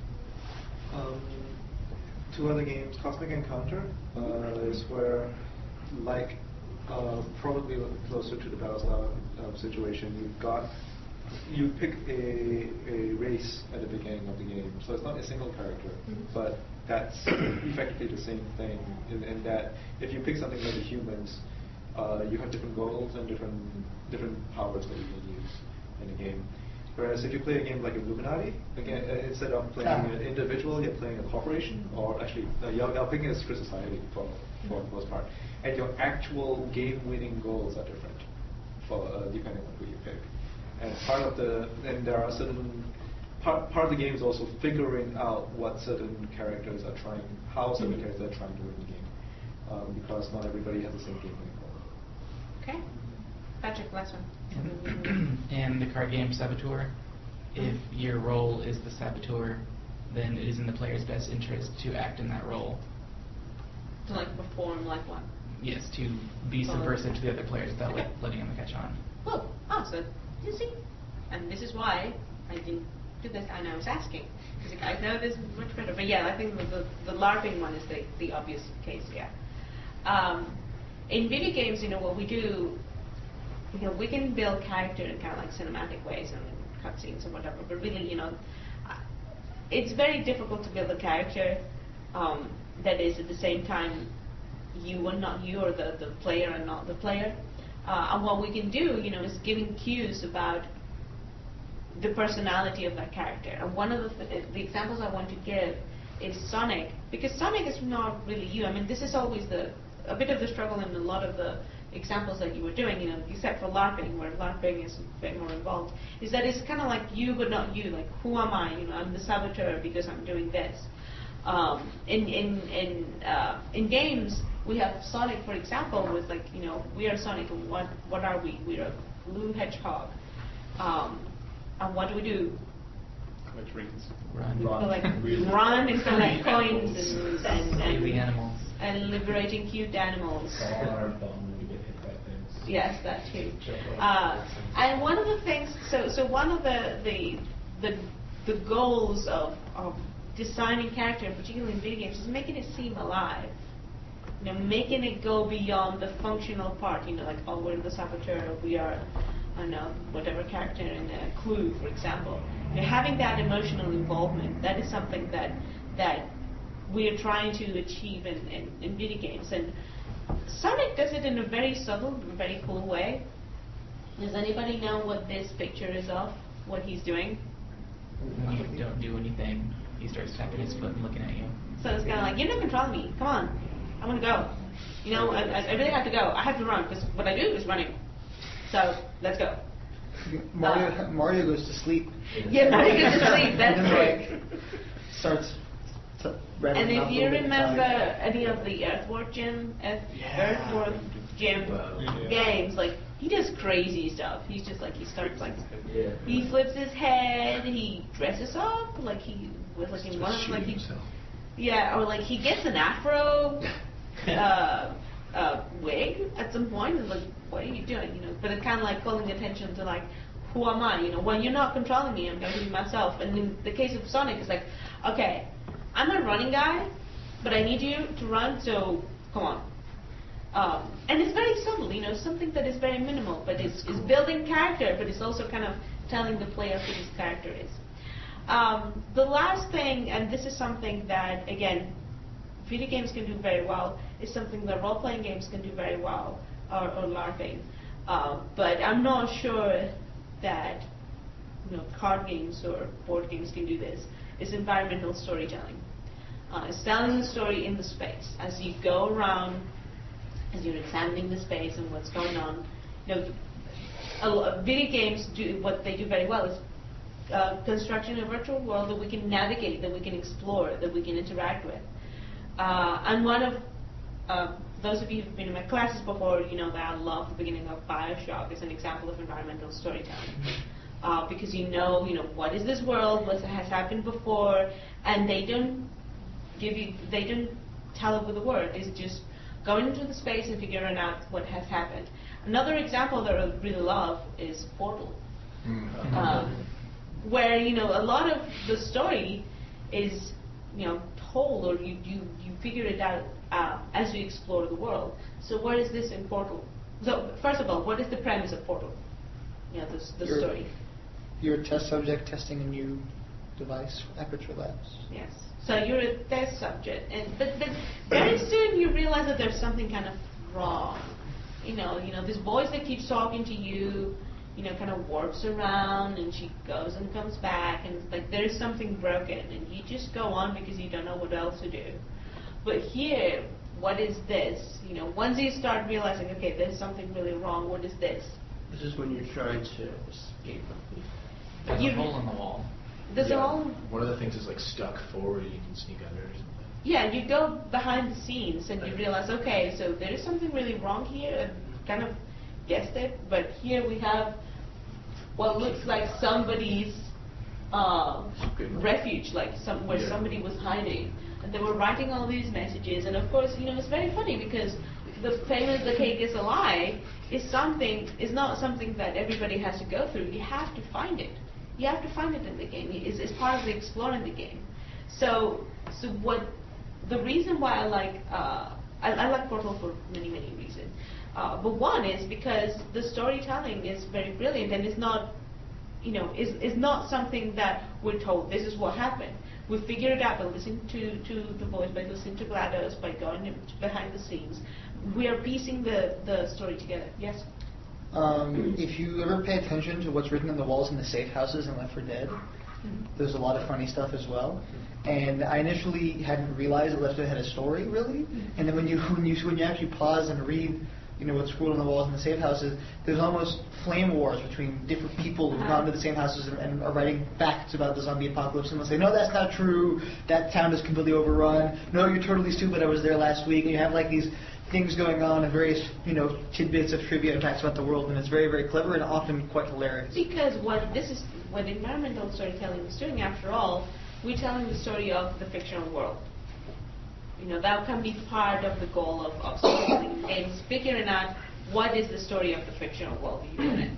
Two other games, Cosmic Encounter is where, probably closer to the Battlestar situation, you pick a race at the beginning of the game, so it's not a single character, but that's effectively the same thing in that if you pick something like the humans, you have different goals and different powers that you can use in the game. Whereas if you play a game like Illuminati, again, instead of playing an individual, you're playing a corporation, or actually, you're picking a secret society for the most part. And your actual game-winning goals are different depending on who you pick. And there are certain part of the game is also figuring out what certain characters are trying, how certain characters are trying to win the game, because not everybody has the same game-winning goal. Okay. Patrick, last one. In the card game Saboteur, if your role is the saboteur, then it is in the player's best interest to act in that role. To perform like what? Yes, to be subversive to the other players without letting them catch on. So you see, and this is why I didn't do this, and I was asking because I know this much better. But yeah, I think the LARPing one is the obvious case. Yeah. In video games, what we do. We can build character in kind of cinematic ways and cutscenes and whatever, but really, it's very difficult to build a character that is at the same time you and not you, or the player and not the player. And what we can do, is giving cues about the personality of that character. And one of the examples I want to give is Sonic, because Sonic is not really you. I mean, this is always a bit of the struggle in a lot of the examples that you were doing, except for LARPing, where LARPing is a bit more involved, is that it's kind of like you but not you, who am I? I'm the saboteur because I'm doing this. In games, we have Sonic, for example, with we are Sonic, and what are we? We're a blue hedgehog. And what do we do? Collect rings. Run. Run and collect coins and save the animals. And liberating cute animals. Yes, that too. And one of the things, so one of the goals of designing character, particularly in video games, is making it seem alive. Making it go beyond the functional part. We're the saboteur, we are, I don't know, whatever character in a Clue, for example. Having that emotional involvement, that is something that we are trying to achieve in video games. And Sonic does it in a very subtle, very cool way. Does anybody know what this picture is of? What he's doing? When you don't do anything, he starts tapping his foot and looking at you. So it's kind of like, you're not controlling me. Come on. I want to go. I really have to go. I have to run, because what I do is running. So, let's go. Mario goes to sleep. Yeah, Mario goes to sleep. That's right. Starts And if you remember any of the Earthworm Jim games, like he does crazy stuff. He's just like he starts like he flips his head, he dresses up like he was like in one of like he or like he gets an afro wig at some point. It's like, what are you doing? You know, but it's kind of like calling attention to like, who am I? You know, when you're not controlling me, I'm going to be myself. And in the case of Sonic, it's like, okay, I'm a running guy, but I need you to run, so come on. And it's very subtle, you know, something that is very minimal, but it's building character, but it's also kind of telling the player who this character is. The last thing, and this is something that, again, video games can do very well, is something that role-playing games can do very well, or LARPing. But I'm not sure that, you know, card games or board games can do this. Is environmental storytelling. It's telling the story in the space. As you go around, as you're examining the space and what's going on, you know, video games do what they do very well is constructing a virtual world that we can navigate, that we can explore, that we can interact with. And one of those of you who've been in my classes before, you know that I love the beginning of BioShock as an example of environmental storytelling. Because you know, what is this world, what has happened before, and they don't tell it with a word. It's just going into the space and figuring out what has happened. Another example that I really love is Portal, where a lot of the story is told, or you figure it out as you explore the world. So where is this in Portal? So first of all, what is the premise of Portal? The story. You're a test subject testing a new device, Aperture Labs. Yes. So you're a test subject, but very soon you realize that there's something kind of wrong. This voice that keeps talking to you, kind of warps around, and she goes and comes back, and it's like there's something broken, and you just go on because you don't know what else to do. But here, what is this? Once you start realizing, okay, there's something really wrong. What is this? This is when you're trying to escape. There's a hole in the wall. There's a hole. One of the things is like stuck forward, you can sneak under or something. Yeah, you go behind the scenes and you realize, okay, so there is something really wrong here, and kind of guessed it, but here we have what looks like somebody's refuge, like where somebody was hiding, and they were writing all these messages, and of course, it's very funny because the famous "the cake is a lie" is not something that everybody has to go through. You have to find it. You have to find it in the game. It's part of the exploring the game. So what the reason why I like Portal for many reasons. But one is because the storytelling is very brilliant, and it's not, is not something that we're told this is what happened. We figure it out by listening to the voice, by listening to GLaDOS, by going behind the scenes. We are piecing the story together. Yes. If you ever pay attention to what's written on the walls in the safe houses in Left 4 Dead, there's a lot of funny stuff as well. And I initially hadn't realized that Left 4 Dead had a story, really. And then when you actually pause and read, what's scrawled on the walls in the safe houses, there's almost flame wars between different people who've gone to the same houses and are writing facts about the zombie apocalypse. And they'll say, no, that's not true. That town is completely overrun. No, you're totally stupid. I was there last week. And you have like these things going on and various, tidbits of trivia and facts about the world, and it's very, very clever and often quite hilarious. Because what environmental storytelling is doing, after all, we're telling the story of the fictional world. That can be part of the goal of storytelling games, figuring out what is the story of the fictional world you're in.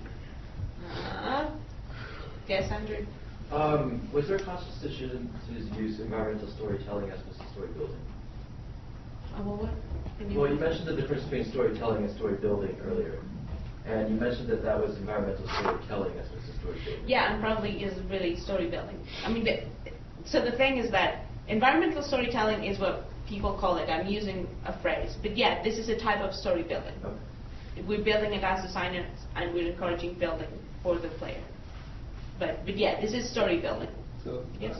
Yes, Andrew? Was there a conscious decision to use environmental storytelling as opposed to story building? What? Well, you mentioned the difference between storytelling and story building earlier. And you mentioned that was environmental storytelling as opposed to story building. Yeah, and probably is really story building. I mean, so the thing is that environmental storytelling is what people call it. I'm using a phrase. But yeah, this is a type of story building. Okay. We're building it as designers, and we're encouraging building for the player. But yeah, this is story building. So, yes.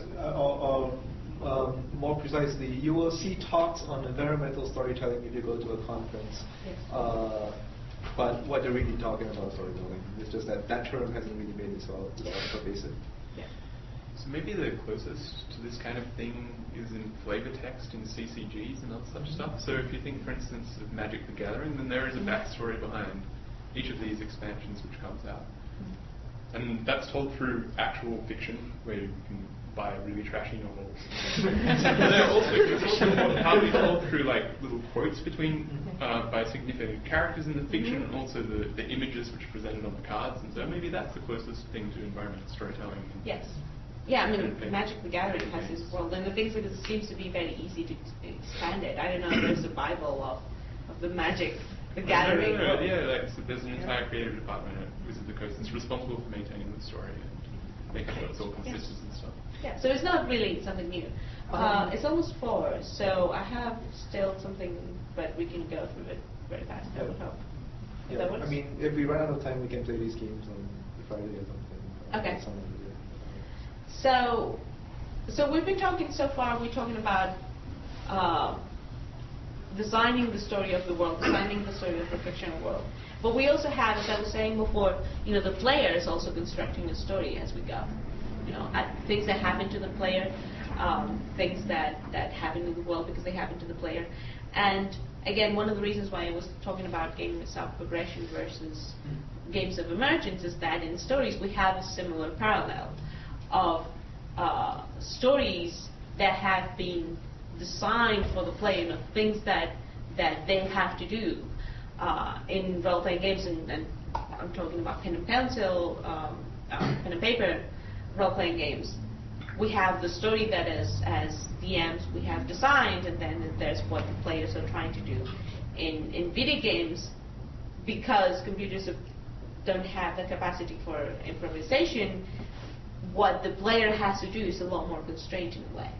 More precisely, you will see talks on environmental storytelling if you go to a conference. Yes. But what they're really talking about storytelling, it's just that term hasn't really made itself pervasive. Yeah. So maybe the closest to this kind of thing is in flavor text in CCGs and other such stuff. So if you think, for instance, of Magic the Gathering, then there is a backstory behind each of these expansions which comes out. And that's told through actual fiction, where you can buy really trashy novels. They're also partly told through like little quotes between by significant characters in the fiction, and also the images which are presented on the cards. And so maybe that's the closest thing to environmental storytelling. Yes. Yeah, I mean, Magic the Gathering has this world, and the things that it seems to be very easy to expand it. I don't know if there's a Bible of the Magic the Gathering. Yeah, so there's an entire creative department at Wizards of the Coast that's responsible for maintaining the story and making sure it's all consistent and stuff. Yeah, so it's not really something new. It's almost 4, so I have still something, but we can go through it very fast. I would hope. Yeah, I mean, if we run out of time, we can play these games on Friday or something. Okay. So we've been talking so far. We're talking about designing the story of the world, designing the story of the fictional world. But we also have, as I was saying before, the player is also constructing a story as we go. Things that happen to the player, things that happen in the world because they happen to the player. And again, one of the reasons why I was talking about games of self-progression versus games of emergence is that in stories we have a similar parallel of stories that have been designed for the player, things that they have to do in role-playing games, and I'm talking about pen and pencil, pen and paper role-playing games. We have the story that as DMs we have designed, and then there's what the players are trying to do. In video games, because computers don't have the capacity for improvisation, what the player has to do is a lot more constrained in a way.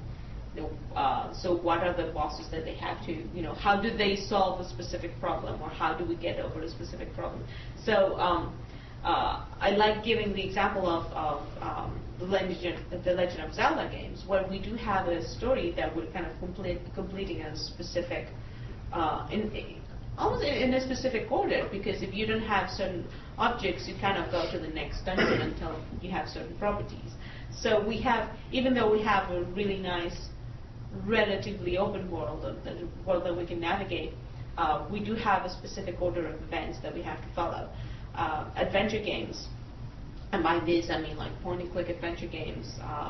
So what are the bosses that they have to, how do they solve a specific problem, or how do we get over a specific problem? So I like giving the example of the Legend of Zelda games, where we do have a story that we're kind of completing a specific, almost in a specific order, because if you don't have certain objects, you kind of go to the next dungeon until you have certain properties. So we have, even though we have a really nice, relatively open world, the world that we can navigate, we do have a specific order of events that we have to follow. Adventure games, and by this I mean like point-and-click adventure games,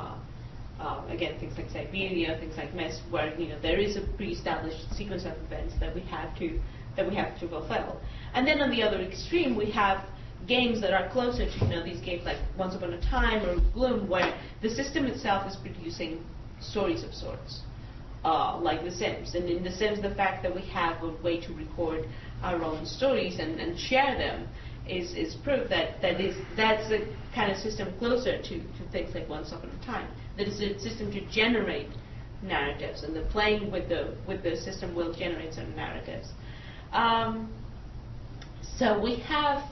again, things like Siberia, things like Myst, where there is a pre-established sequence of events that we have to fulfill. And then on the other extreme, we have games that are closer to these games like Once Upon a Time or Gloom, where the system itself is producing stories of sorts, like The Sims. And in The Sims, the fact that we have a way to record our own stories and share them is proof that's a kind of system closer to things like Once Upon a Time. That is a system to generate narratives, and the playing with the system will generate some narratives. So we have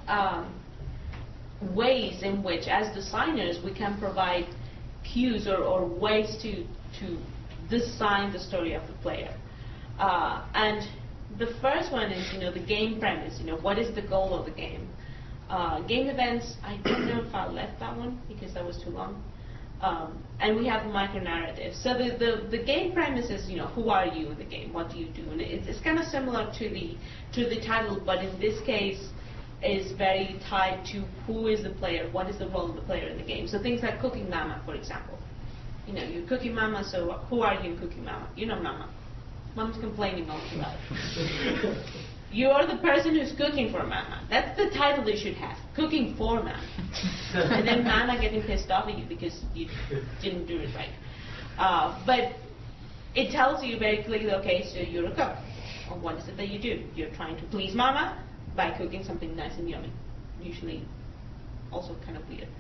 ways in which, as designers, we can provide cues or ways to design the story of the player. And the first one is, the game premise. What is the goal of the game? Game events, I don't know if I left that one because that was too long. And we have micro-narratives. So the game premise is, who are you in the game? What do you do? And it's kind of similar to the title, but in this case, is very tied to who is the player, what is the role of the player in the game. So things like Cooking Mama, for example. You're Cooking Mama, so who are you in Cooking Mama? Mama. Mama's complaining all the time. You're the person who's cooking for Mama. That's the title you should have. Cooking for Mama. And then Mama getting pissed off at you because you didn't do it right. But it tells you very clearly, okay, so you're a cook. Or what is it that you do? You're trying to please Mama by cooking something nice and yummy. Usually also kind of weird.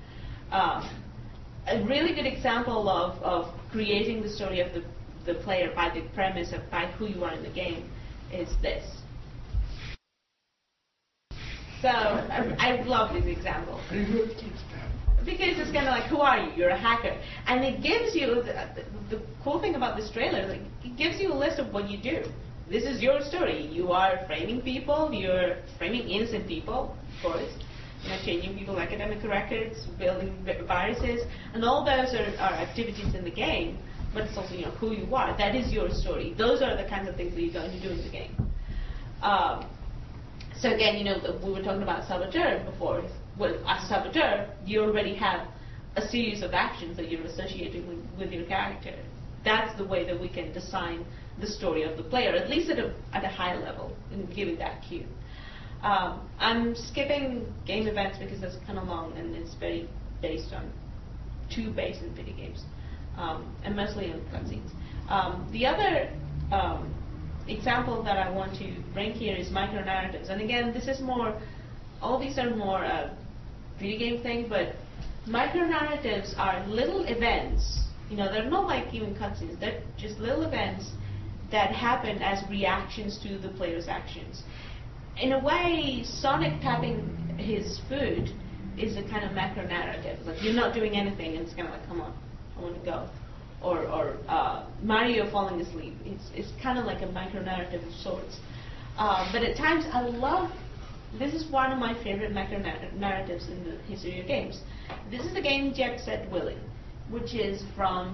A really good example of creating the story of the player by the premise of by who you are in the game is this. So I love this example because it's kind of like, who are you? You're a hacker, and it gives you the cool thing about this trailer. Like, it gives you a list of what you do. This is your story. You are framing people. You're framing innocent people, of course. changing people's academic records, building viruses, and all those are activities in the game. But it's also who you are. That is your story. Those are the kinds of things that you're going to do in the game. So again, we were talking about Saboteur before. Well, as Saboteur, you already have a series of actions that you're associating with your character. That's the way that we can design the story of the player, at least at a high level, and giving that cue. I'm skipping game events because that's kind of long and it's very based on too based in video games, and mostly on cutscenes. The other example that I want to bring here is micro-narratives. And again, this is more, all these are more video game thing, but micro-narratives are little events. They're not like even cutscenes. They're just little events that happen as reactions to the player's actions. In a way, Sonic tapping his food is a kind of macro-narrative. Like, you're not doing anything, and it's kind of like, come on, I want to go. Or Mario falling asleep. It's kind of like a micro-narrative of sorts. But at times, I love, this is one of my favorite macro-narratives in the history of games. This is the game Jet Set Willy, which is from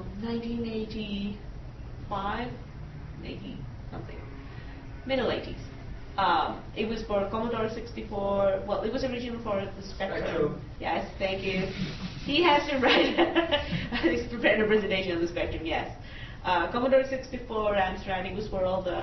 1985, 80 something, middle 80s. It was for Commodore 64. Well, it was originally for the Spectrum. Yes, thank you. He has to write. He's prepared a presentation on the Spectrum. Yes, Commodore 64, Amstrad. It was for all the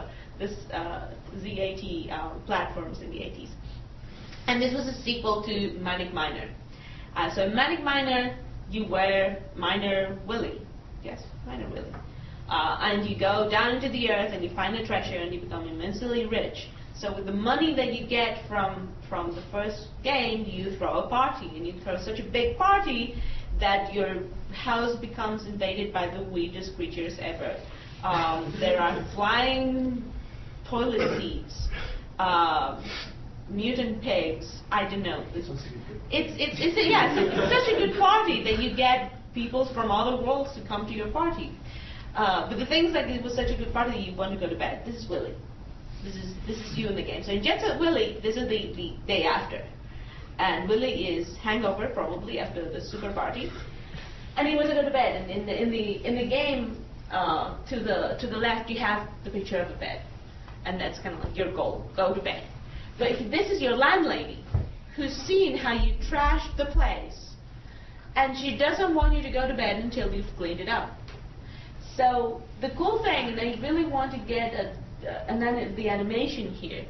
Z80 platforms in the 80s. And this was a sequel to Manic Miner. So in Manic Miner, you were Miner Willy. Yes, Miner Willy. And you go down into the earth and you find a treasure and you become immensely rich. So with the money that you get from the first game, you throw a party, and you throw such a big party that your house becomes invaded by the weirdest creatures ever. There are flying toilet seats, mutant pigs. I don't know. It's such a good party that you get people from other worlds to come to your party. But the things like it was such a good party that you want to go to bed. This is Willy. This is you in the game. So in Jet Set Willy, this is the day after, and Willy is hangover probably after the super party, and he wants to go to bed. And in the game, to the left you have the picture of a bed, and that's kind of like your goal: go to bed. But if this is your landlady, who's seen how you trashed the place, and she doesn't want you to go to bed until you've cleaned it up. So the cool thing, and I really want to get the animation here,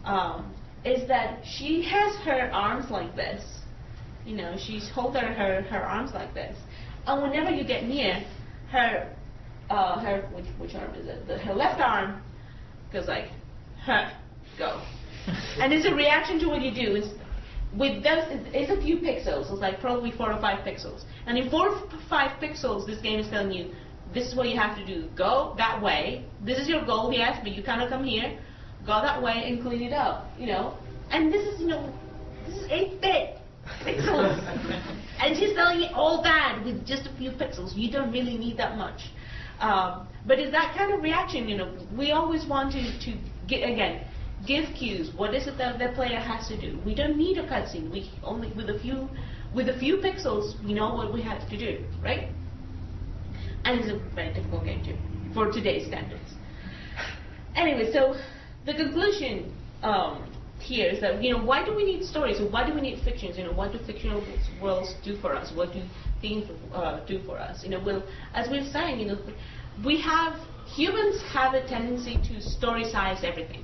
is that she has her arms like this. She's holding her arms like this. And whenever you get near, her which arm is it? Her left arm goes like, go. And it's a reaction to what you do. With those, it's a few pixels. It's like probably 4 or 5 pixels. And in 4 or 5 pixels, this game is telling you, this is what you have to do. Go that way. This is your goal, yes, but you cannot come here. Go that way and clean it up, And this is, this is 8-bit pixels. And she's telling you all that with just a few pixels. You don't really need that much. But it's that kind of reaction, we always want to get, again, give cues. What is it that the player has to do? We don't need a cutscene. We only, with a few pixels, we know what we have to do, right? And it's a very difficult game too, for today's standards. Anyway, so the conclusion here is that, why do we need stories? Or why do we need fictions? What do fictional worlds do for us? What do themes do for us? Well, as we're saying, humans have a tendency to story-size everything.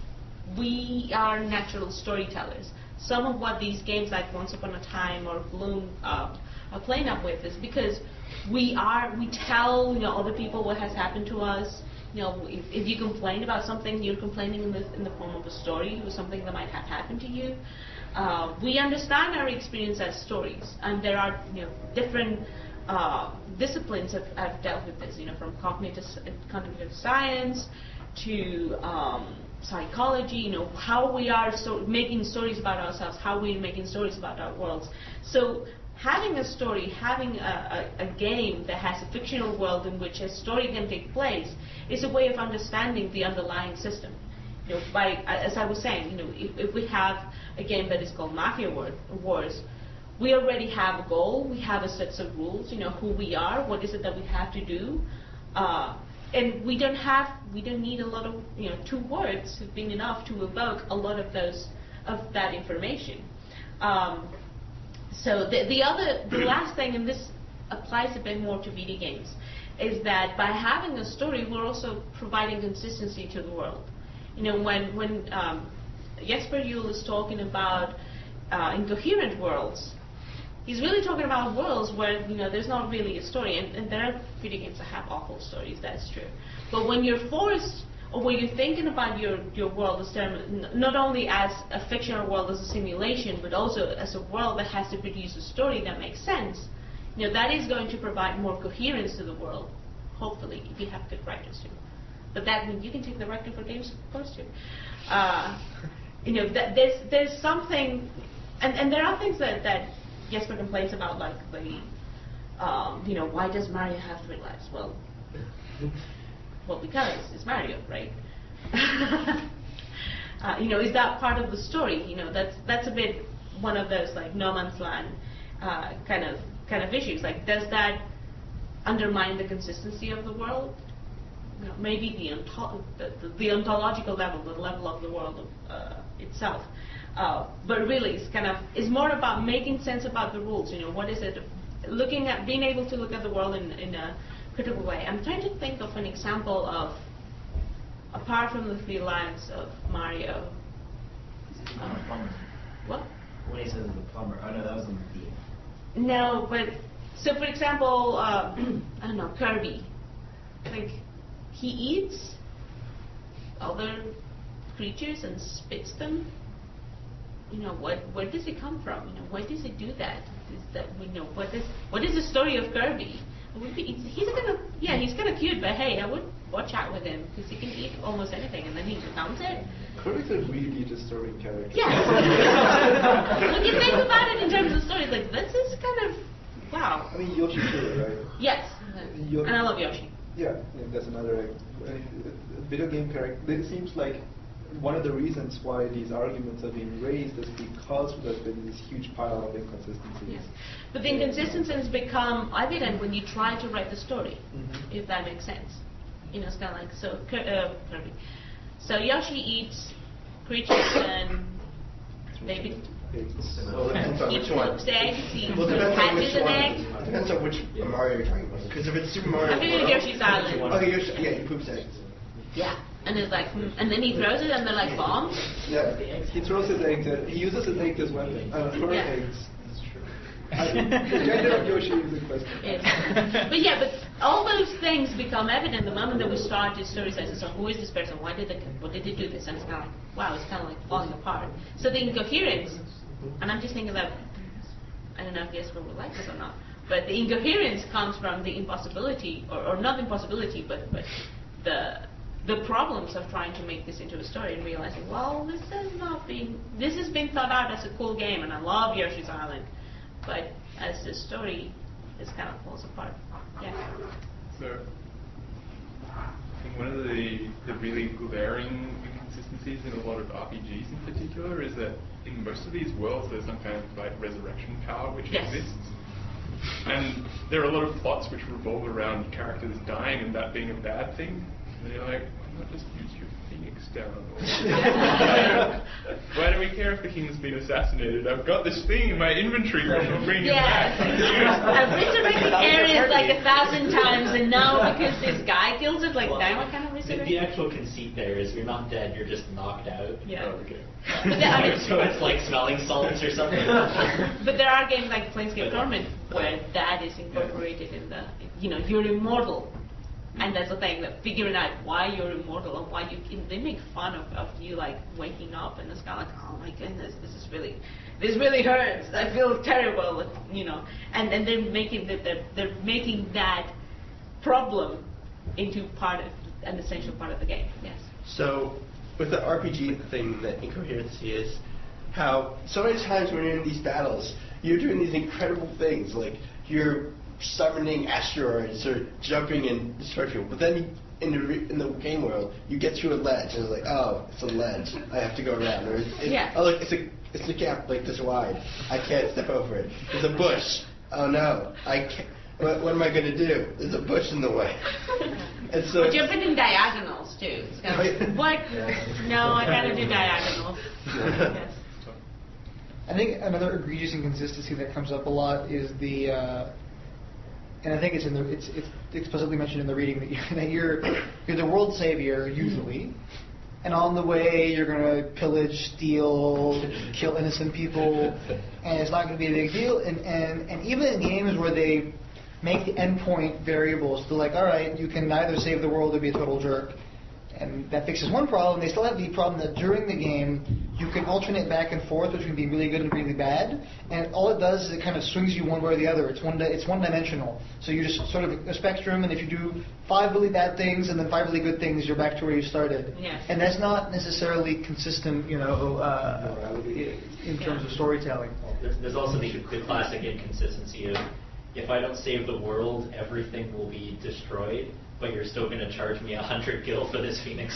We are natural storytellers. Some of what these games like Once Upon a Time or Bloom are playing up with is because we tell other people what has happened to us. If you complain about something, you're complaining in the form of a story or something that might have happened to you. We understand our experience as stories, and there are different disciplines that have dealt with this. From cognitive science to psychology. How we are making stories about ourselves, how we're making stories about our worlds. So having a story, having a game that has a fictional world in which a story can take place is a way of understanding the underlying system. as I was saying, if we have a game that is called Mafia Wars, we already have a goal, we have a set of rules, who we are, what is it that we have to do, and we don't need a lot of, 2 words have been enough to evoke a lot of that information. So the last thing, and this applies a bit more to video games, is that by having a story, we're also providing consistency to the world. When Jesper Juhl is talking about incoherent worlds, he's really talking about worlds where there's not really a story, and there are video games that have awful stories. That's true. But when you're forced, or when you're thinking about your world as not only as a fictional world, as a simulation, but also as a world that has to produce a story that makes sense, that is going to provide more coherence to the world. Hopefully, if you have good writers too. But that means you can take the writing for games, of course, too. There's something, and there are things that Jesper complains about, like the, why does Mario have 3 lives? Well, because it's Mario, right? Is that part of the story? That's a bit one of those like no man's land kind of issues. Like, does that undermine the consistency of the world? Maybe the ontological level, the level of the world itself. But really, it's more about making sense about the rules. What is it? Being able to look at the world in a critical way. I'm trying to think of an example of, apart from the 3 lives of Mario. What? When he says the plumber. Oh no, that was in the theme. No, but so for example, I don't know, Kirby. Like, he eats other creatures and spits them. Where does it come from? Why does it do that? What is the story of Kirby? He's kind of cute, but hey, I would watch out with him because he can eat almost anything and then he becomes it. Kirby's a really disturbing character. Yeah. When you think about it in terms of stories, like, this is kind of, wow. I mean, Yoshi too, right? Yes. And I love Yoshi. Yeah, that's another video game character. It seems like one of the reasons why these arguments are being raised is because there's been this huge pile of inconsistencies. Yes. But the inconsistencies become evident when you try to write the story, if that makes sense. It's kind of like, Kirby. So Yoshi eats creatures and maybe he poops eggs, he hatches an egg. Depends on which Mario you're talking about. Because if it's Super Mario I'm thinking of Yoshi's Island. Okay, he poops eggs. Yeah. And it's like, and then he throws it and they're like bombs? Yeah, he throws his eggs, he uses his egg as weapon. Eggs. That's true. The gender of Yoshi is in question. But all those things become evident the moment that we start this story. So who is this person? What did they do this? And it's kind of like, wow, it's kind of like falling apart. So the incoherence, and I'm just thinking that, I don't know if Jesper would like this or not, but the incoherence comes from the impossibility, or not impossibility, but the problems of trying to make this into a story and realizing, well, this has been thought out as a cool game, and I love Yoshi's Island, but as a story, this kind of falls apart. Yeah. So, I think one of the really glaring inconsistencies in a lot of RPGs in particular is that in most of these worlds there's some kind of like resurrection power which exists. And there are a lot of plots which revolve around characters dying and that being a bad thing. And you're like, why not just use your Phoenix down? Why do we care if the king's been assassinated? I've got this thing in my inventory which will bring him back. I've resurrected Ares like 1,000 times, and now because this guy kills it, like, now I kind of resurrect. The actual conceit there is you're not dead, you're just knocked out. Yeah. Oh, okay. So it's like smelling salts or something. But there are games like Planescape Torment where that is incorporated in the, you're immortal. And that's the thing, that figuring out why you're immortal and why they make fun of you like waking up, and it's kind of like, oh my goodness, this really hurts. I feel terrible, And they're making that problem into an essential part of the game. Yes. So, with the RPG thing, the incoherency is how so many times when you're in these battles, you're doing these incredible things, like you're summoning asteroids or jumping in destroy people, but then in the game world, you get to a ledge, and it's like, oh, it's a ledge. I have to go around. Or oh, look, it's a gap like this wide. I can't step over it. There's a bush. Oh no, I can't. What am I going to do? There's a bush in the way. And so but you're putting diagonals too. So what? No, I gotta do diagonals. Yes. I think another egregious inconsistency that comes up a lot is the, and I think it's explicitly mentioned in the reading that you're the world savior usually, and on the way you're going to pillage, steal, kill innocent people, and it's not going to be a big deal. And even in games where they make the endpoint variables, they're like, all right, you can either save the world or be a total jerk. And that fixes one problem. They still have the problem that during the game, you can alternate back and forth, which can be really good and really bad. And all it does is it kind of swings you one way or the other. It's one-dimensional. So you just sort of a spectrum, and if you do 5 really bad things and then 5 really good things, you're back to where you started. Yes. And that's not necessarily consistent, in terms of storytelling. There's also the classic inconsistency of, if I don't save the world, everything will be destroyed, but you're still going to charge me 100 gil for this phoenix.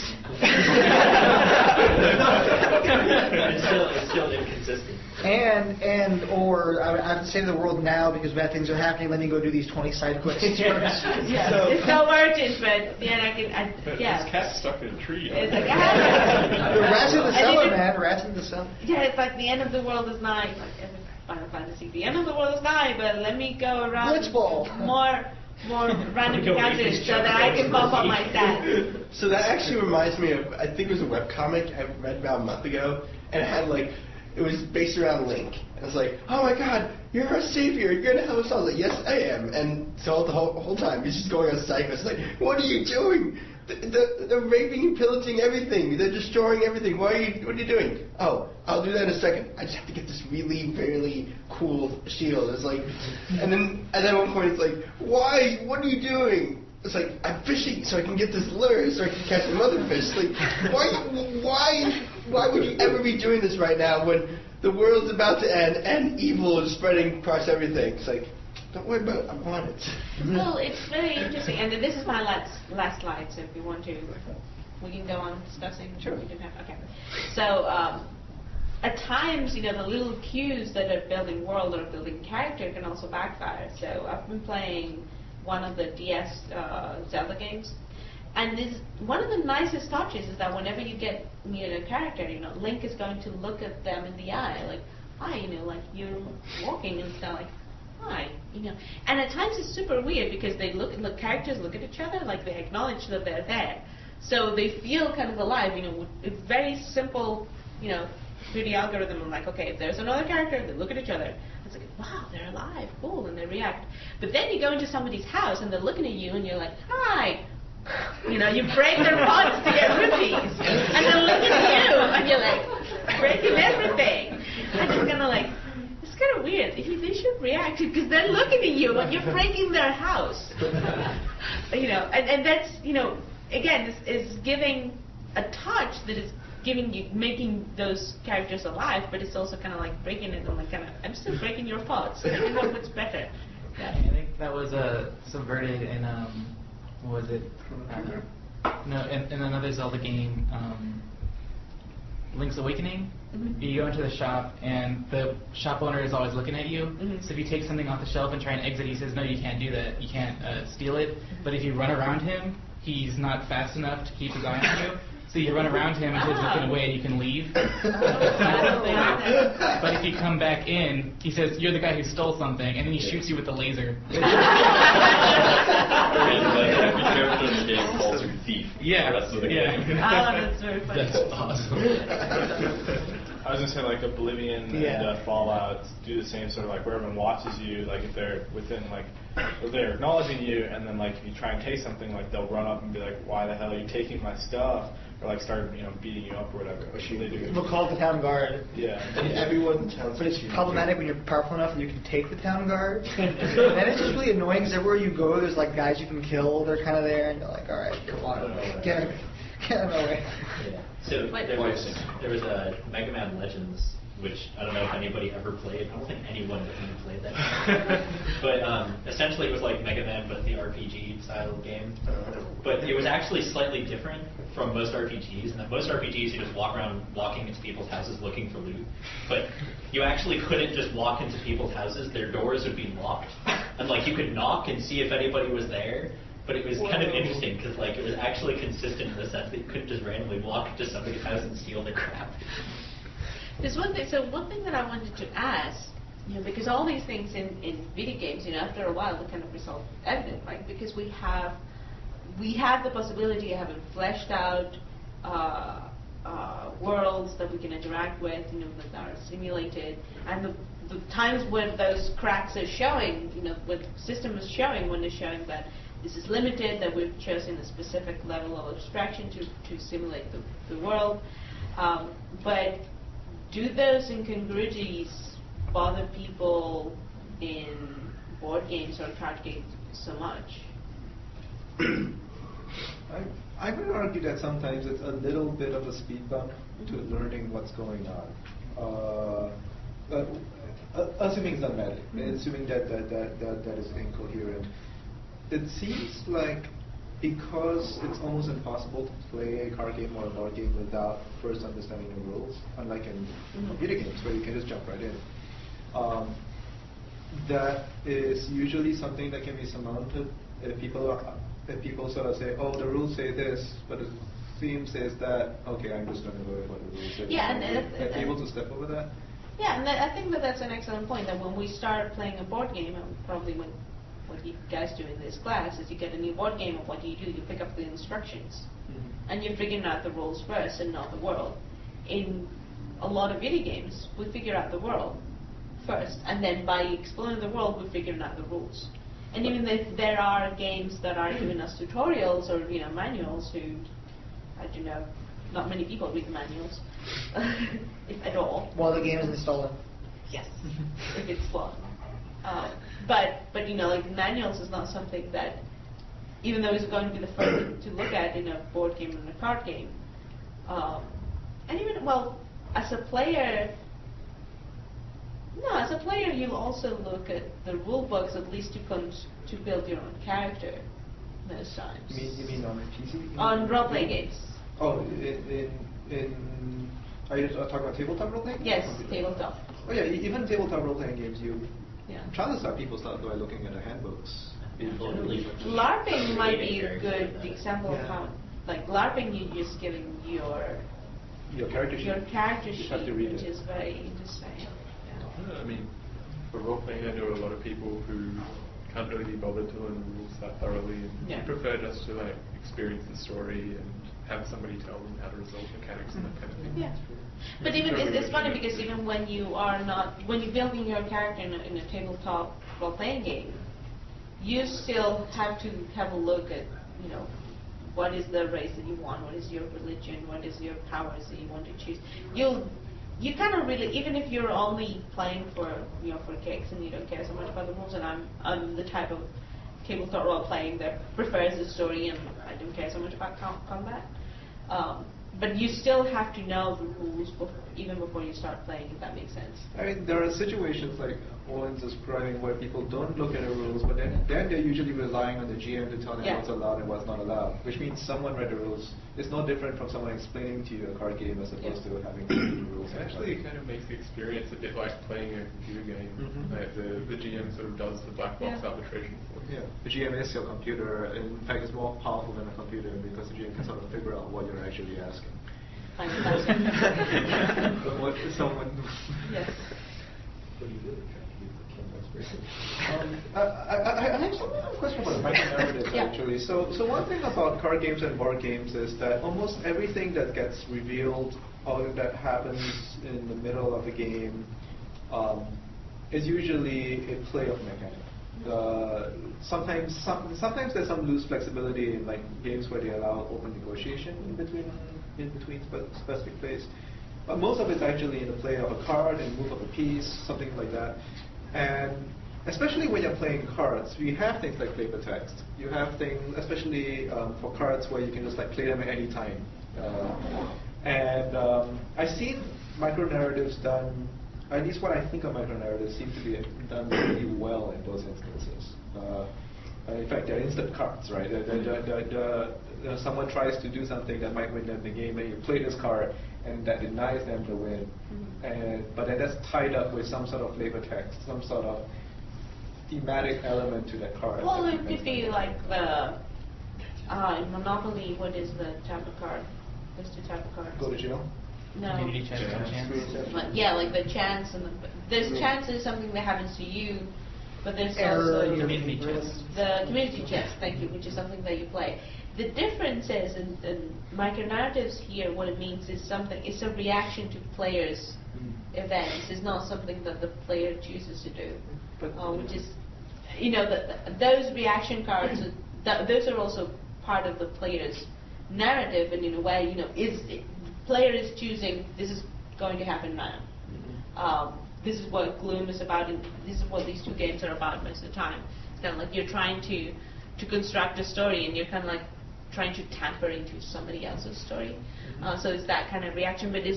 it's still inconsistent. Or I have to save the world now because bad things are happening. Let me go do these 20 side quests first. Yeah. So, it's so urgent, but yeah. This cat's stuck in a tree. It's like, the rats in the cellar, man. Rats in the cellar. Yeah, it's like the end of the world is nigh. Like every Final Fantasy, the end of the world is nigh, but let me go around more random encounters so that I can bump up my stats. So that actually reminds me of, I think it was a webcomic I read about a month ago, and it had it was based around Link. And it's like, oh my god, you're our savior, you're going to help us all. I was like, yes, I am. And so the whole time, he's just going on psycho. It's like, what are you doing? They're raping and pillaging everything. They're destroying everything. What are you doing? Oh, I'll do that in a second. I just have to get this really, really cool shield. It's like, and then at one point it's like, why? What are you doing? It's like, I'm fishing so I can get this lure so I can catch another fish. Like, why would you ever be doing this right now when the world's about to end and evil is spreading across everything? It's like, don't worry about it. I want it. Well, it's very interesting, and this is my last slide. So if you want to, we can go on discussing. Sure. We didn't have. Okay. So at times, the little cues that are building world or building character can also backfire. So I've been playing one of the DS Zelda games, and one of the nicest touches is that whenever you get near a character, Link is going to look at them in the eye, like, hi, like you're walking and stuff, like, hi, and at times it's super weird because characters look at each other, like they acknowledge that they're there, so they feel kind of alive. It's very simple, through the algorithm. I'm like, okay, if there's another character, they look at each other. It's like, wow, they're alive, cool, and they react. But then you go into somebody's house and they're looking at you and you're like, hi. You break their pots to get rupees, and they're looking at you and you're like breaking everything. And it's kind of like, it's kind of weird. They should react because they're looking at you and you're breaking their house. And that's, again, is giving a touch that is making those characters alive, but it's also kind of like breaking it and like I'm still breaking your pots. I don't know what's better. Yeah, I think that was subverted in what was it? In another Zelda game, Link's Awakening. Mm-hmm. You go into the shop, and the shop owner is always looking at you. Mm-hmm. So if you take something off the shelf and try and exit, he says, no, you can't do that. You can't steal it. But if you run around him, he's not fast enough to keep his eye on you. So you run around him until he's looking away and you can leave. But if you come back in, he says, you're the guy who stole something, and then he shoots you with the laser. Every character in the game calls you thief. Yeah. The rest of the game. That's very funny. That's awesome. I was going to say, like, Oblivion and Fallout do the same sort of, like, where everyone watches you, like, if they're within, like, if they're acknowledging you, and then, like, if you try and take something, like, they'll run up and be like, why the hell are you taking my stuff? Or, like, start, beating you up or whatever. What should they do? We'll call the town guard. Yeah. And everyone in town. But it's problematic when you're powerful enough and you can take the town guard. And it's just really annoying because everywhere you go, there's, like, guys you can kill. They're kind of there, and you're like, all right, come on. Get out of my way. Yeah. So there was a Mega Man Legends which I don't know if anybody ever played. I don't think anyone ever played that. But essentially it was like Mega Man, but the RPG style game. But it was actually slightly different from most RPGs, and that most RPGs you just walk around walking into people's houses looking for loot. But you actually couldn't just walk into people's houses. Their doors would be locked. And like you could knock and see if anybody was there. But it was kind of interesting because like it was actually consistent in the sense that you couldn't just randomly walk into somebody's house and steal their crap. There's one thing. So one thing that I wanted to ask, because all these things in video games, after a while, they kind of result evident, right? Because we have the possibility of having fleshed out worlds that we can interact with, that are simulated, and the times when those cracks are showing, what the system is showing when they're showing that this is limited, that we've chosen a specific level of abstraction to simulate the world. But do those incongruities bother people in board games or card games so much? I would argue that sometimes it's a little bit of a speed bump to learning what's going on. Assuming it's not magic, assuming that is incoherent. It seems like because it's almost impossible to play a card game or a board game without first understanding the rules, unlike in video games where you can just jump right in. That is usually something that can be surmounted if people sort of say, oh, the rules say this, but the theme says that, okay, I'm just going to go with what the rules say. Yeah, and able to step over that? Yeah, and I think that's an excellent point, that when we start playing a board game, and probably what you guys do in this class is you get a new board game, and what do? You pick up the instructions. And you're figuring out the rules first and not the world. In a lot of video games, we figure out the world first, and then by exploring the world, we're figuring out the rules. And even if there are games that are giving us tutorials or manuals, who, I don't know, not many people read the manuals, if at all. While the game is installing. Yes, if it's flawed. But like manuals is not something that, even though it's going to be the first thing to look at in a board game and a card game, and even as a player, you'll also look at the rule books at least to build your own character most times. You mean on a PC? On role-playing games. Oh, are you talking about tabletop role-playing? Yes, tabletop. Oh yeah, even tabletop role-playing games, chances are people start by looking at the handbooks. LARPing might be a good example of how, like LARPing, you're just giving your character sheet. Your character sheet, have to read which it. is very interesting. I mean, for role-playing, I know a lot of people who can't really be bothered to learn the rules that thoroughly, and prefer just to experience the story and have somebody tell them how to resolve mechanics and that kind of thing. Yeah. But even it's funny because even when you're building your character in a tabletop role-playing game, you still have to have a look at, what is the race that you want, what is your religion, what is your powers that you want to choose. You kind of really, even if you're only playing for kicks and you don't care so much about the rules, and I'm the type of tabletop role-playing that prefers the story and I don't care so much about combat. But you still have to know the rules even before you start playing, if that makes sense. I mean, there are situations like Owen's describing where people don't look at the rules, but then they're usually relying on the GM to tell them what's allowed and what's not allowed, which means someone read the rules. It's no different from someone explaining to you a card game as opposed to having to read the rules. Actually, it kind of makes the experience a bit like playing a computer game. Like the GM sort of does the black box arbitration for you. Yeah, the GM is your computer. In fact, it's more powerful than a computer because the GM can sort of figure out what you're actually asking. But what is someone? Yes. I actually have a question about micro-narratives, actually. So one thing about card games and board games is that almost everything that gets revealed or that happens in the middle of a game is usually a play of mechanic. Sometimes there's some loose flexibility in like games where they allow open negotiation in between specific plays. But most of it's actually in the play of a card and move of a piece, something like that. And especially when you're playing cards, you have things like flavor text. You have things, especially for cards, where you can just play them at any time. And I've seen micro-narratives done, at least what I think of micro-narratives, seem to be done really well in those instances. In fact, they're instant cards, right? Someone tries to do something that might win them the game, and you play this card, and that denies them the win. But then that's tied up with some sort of flavor text, some sort of thematic element to that card. Well, it could be like the in Monopoly. What is the type of card? There's two type of cards. Go to jail? No. Community chance. Like, yeah, like the chance and there's chance is something that happens to you, but there's Error, also community chess. the community chess. Thank you, which is something that you play. The difference is in micro-narratives here, what it means is something. It's a reaction to players' events. It's not something that the player chooses to do, which is, those reaction cards. Those are also part of the player's narrative, and in a way, player is choosing, this is going to happen now. This is what Gloom is about, and this is what these two games are about most of the time. It's kind of like you're trying to construct a story, and you're kind of like trying to tamper into somebody else's story. So it's that kind of reaction, but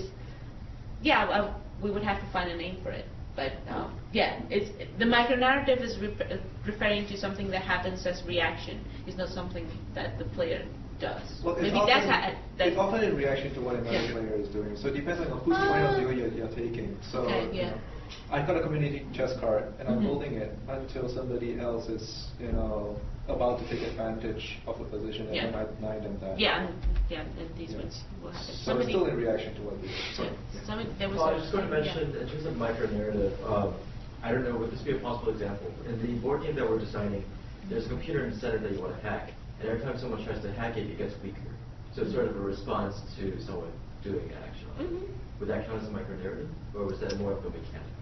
we would have to find a name for it. But it's the micro-narrative is referring to something that happens as reaction. It's not something that the player does. Well, Maybe it's often in reaction to what another player is doing. So it depends on whose point of view you're taking. So I've got a community chess card, and I'm holding it until somebody else is, about to take advantage of a position, and then I deny them that. And these ones will happen. So it's still in reaction to what we do. So, I was just going to mention, in terms of micro-narrative, I don't know, would this be a possible example? In the board game that we're designing, there's a computer in the center that you want to hack. And every time someone tries to hack it, it gets weaker. So it's sort of a response to someone doing an action on it. Would that count as a micro-narrative? Or was that more of a mechanic?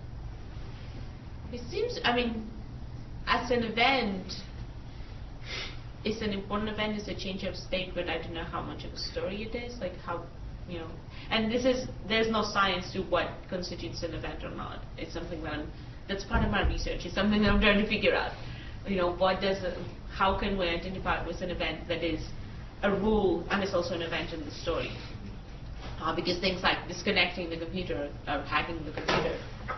It seems, as an event, it's an important event, it's a change of state, but I don't know how much of a story it is, like how, and there's no science to what constitutes an event or not. It's something that's part of my research. It's something that I'm trying to figure out. How can we identify it with an event that is a rule and is also an event in the story? Because things like disconnecting the computer or hacking the computer,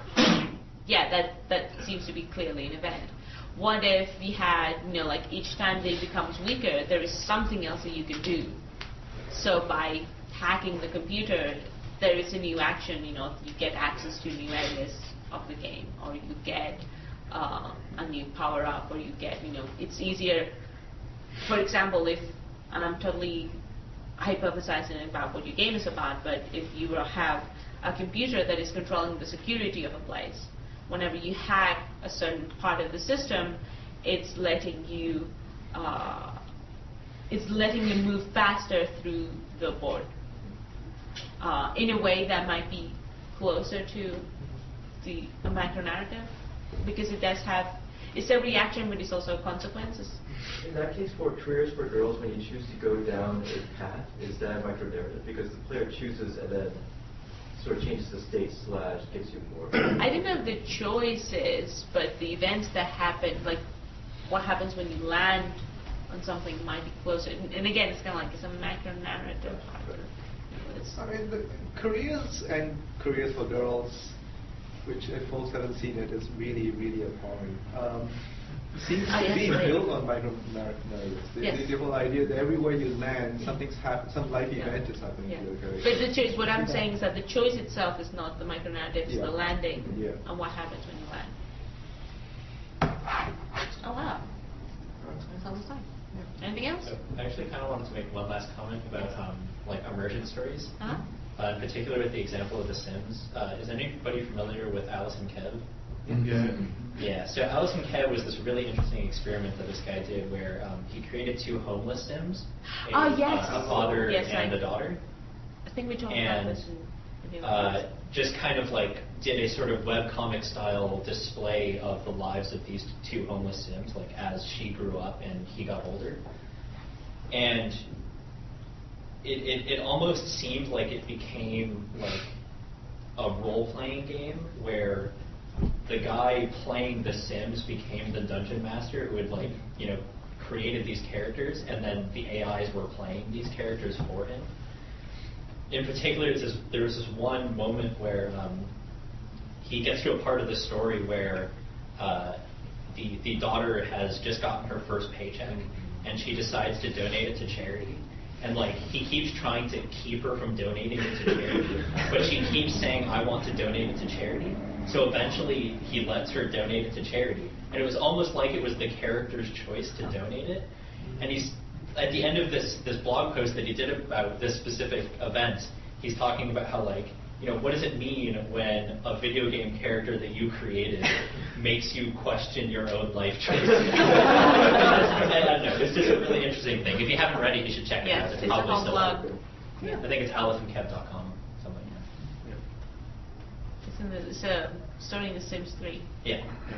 that seems to be clearly an event. What if we had, like each time they becomes weaker, there is something else that you can do. So by hacking the computer, there is a new action, you get access to new areas of the game, or you get a new power-up, or you get, it's easier. For example, and I'm totally hypothesizing about what your game is about, but if you have a computer that is controlling the security of a place, whenever you hack a certain part of the system, it's letting you move faster through the board in a way that might be closer to a micro-narrative, because it does have, it's a reaction, but it's also consequences. In that case, for careers for girls, when you choose to go down a path, is that a micro-narrative? Because the player chooses and then sort of changes the state / gives you more. I don't know the choices, but the events that happen, like what happens when you land on something might be closer. And again, it's kind of like it's a micro-narrative. The careers for girls, which if folks haven't seen it, is really, really appalling. Seems to be built on micro-narratives. The whole idea that everywhere you land, something's some life event is happening to your character. But the choice, what I'm saying is that the choice itself is not the micro-narrative, it's the landing and what happens when you land. Oh wow. That's almost time. Anything else? I actually kind of wanted to make one last comment about emergent stories. In particular with the example of The Sims. Is anybody familiar with Alice and Kev? Yeah, so Alice and Kev was this really interesting experiment that this guy did where he created two homeless Sims, a father and a daughter. I think we talked about this. Just kind of did a sort of webcomic style display of the lives of these two homeless Sims, as she grew up and he got older. And it almost seemed like it became a role-playing game where the guy playing The Sims became the dungeon master who had created these characters, and then the AIs were playing these characters for him. in particular, there was this one moment where he gets to a part of the story where the daughter has just gotten her first paycheck, and she decides to donate it to charity. And like he keeps trying to keep her from donating it to charity, but she keeps saying, "I want to donate it to charity." So eventually, he lets her donate it to charity, and it was almost like it was the character's choice to donate it. And he's at the end of this blog post that he did about this specific event. He's talking about how, like, you know, what does it mean when a video game character that you created makes you question your own life choices? I don't know. It's just a really interesting thing. If you haven't read it, you should check it out. It's a whole blog. Yeah. I think it's alephandkev.com, something like that. It's a story in The Sims 3. Yeah.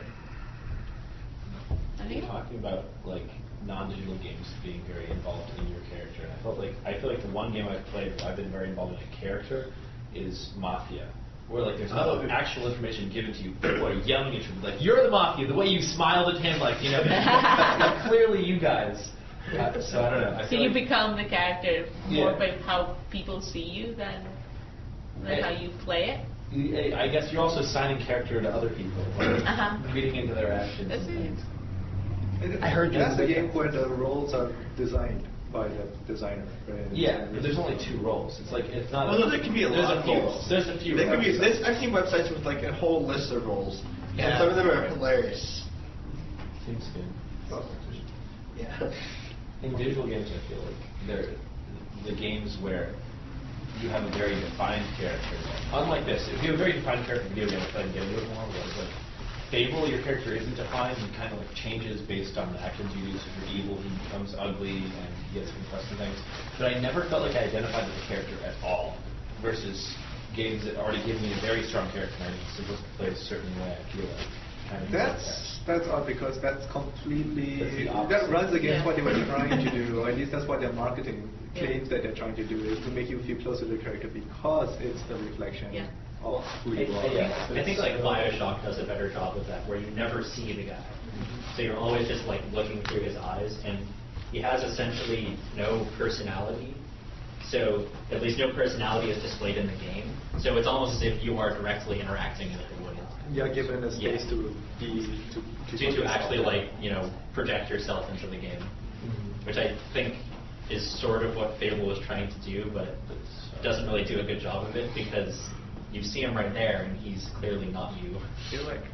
You're talking about like non-digital games being very involved in your character, and I feel like the one game I've played where I've been very involved in a character is Mafia, where like there's no actual information given to you. People are yelling at you like, "You're the Mafia." The way you smiled at him, like, you know, clearly you guys. So I don't know. So you become the character more by how people see you than how you play it. I guess you're also assigning character to other people, like reading into their actions. That's and things. I heard that's the game where the roles are designed by the designer. Right? Yeah, but there's only 2 roles. It's like it's not. Well, there could be a lot of roles. There's a few. I've seen websites with like a whole list of roles, and some of them are hilarious. Seems good. Oh, yeah. In digital games, I feel like they're the games where you have a very defined character. Unlike this, if you have a very defined character in video game, I can get into it more. But like Fable, your character isn't defined and kind of like changes based on the actions you do. So if you're evil, he becomes ugly and he gets compressed and things. But I never felt like I identified with the character at all. Versus games that already give me a very strong character and I'm supposed to play a certain way. I feel like. That's odd because that's completely that runs against what they were trying to do, or at least that's what their marketing claims that they're trying to do, is to make you feel closer to the character because it's the reflection of who you are. I think like BioShock does a better job of that, where you never see the guy, so you're always just like looking through his eyes, and he has essentially no personality. So at least no personality is displayed in the game. So it's almost as if you are directly interacting with the world. You're given a space to be to actually like, you know, project yourself into the game, which I think is sort of what Fable was trying to do, but doesn't really do a good job of it because you see him right there and he's clearly not you. I feel like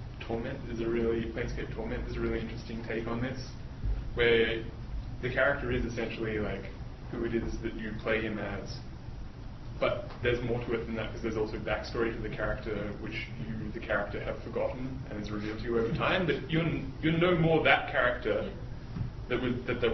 Planescape Torment is a really interesting take on this, where the character is essentially like who it is that you play him as. But there's more to it than that, because there's also backstory to the character, which you, the character, have forgotten and is revealed to you over time. But you know more that character that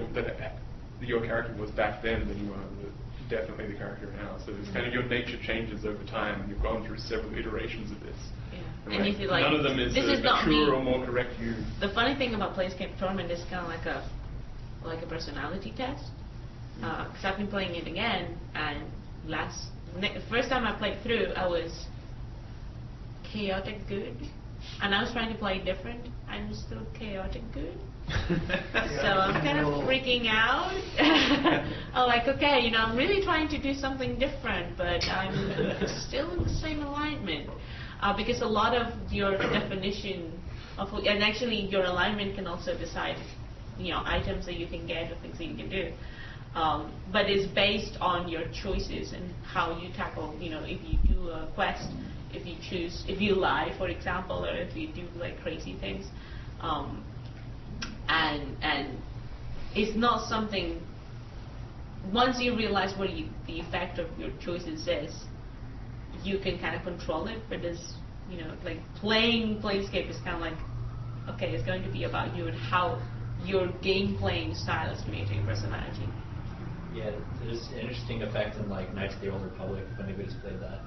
your character was back then than you are definitely the character now. So it's kind of your nature changes over time, and you've gone through several iterations of this. And like, you feel like none of them is this is not truer me. Or more correct you. The funny thing about Planescape Torment is kind of like a personality test. Because I've been playing it again, and the first time I played through, I was chaotic good, and I was trying to play different. I'm still chaotic good, so I'm kind of freaking out. I'm like, okay, you know, I'm really trying to do something different, but I'm still in the same alignment, because a lot of your definition of, and actually your alignment can also decide, you know, items that you can get or things that you can do. But it's based on your choices and how you tackle, you know, if you do a quest, if you lie, for example, or if you do like crazy things. And it's not something, once you realize what the effect of your choices is, you can kind of control it, but it's, you know, like playing Planescape is kind of like, okay, it's going to be about you and how your game playing style is creating personality. Yeah, there's an interesting effect in like Knights of the Old Republic, if anybody's played that.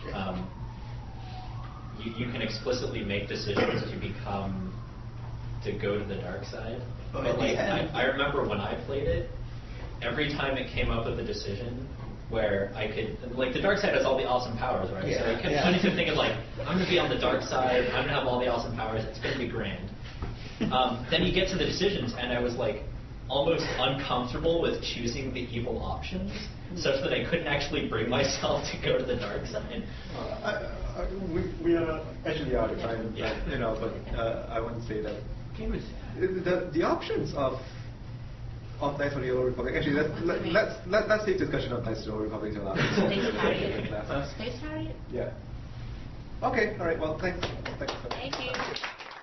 You can explicitly make decisions to go to the dark side. But like, I remember when I played it, every time it came up with a decision where I could, like, the dark side has all the awesome powers, right? So I kept thinking like, I'm going to be on the dark side, I'm going to have all the awesome powers, it's going to be grand. Then you get to the decisions, and I was like, almost uncomfortable with choosing the evil options, such that I couldn't actually bring myself to go to the dark side. We are actually out of time, but I wouldn't say that. The options of Knights of the Old Republic. Actually, let's take discussion of Knights of the Old Republic till after. Space Harrier? Yeah. Okay. All right. Well, thanks. Thank you.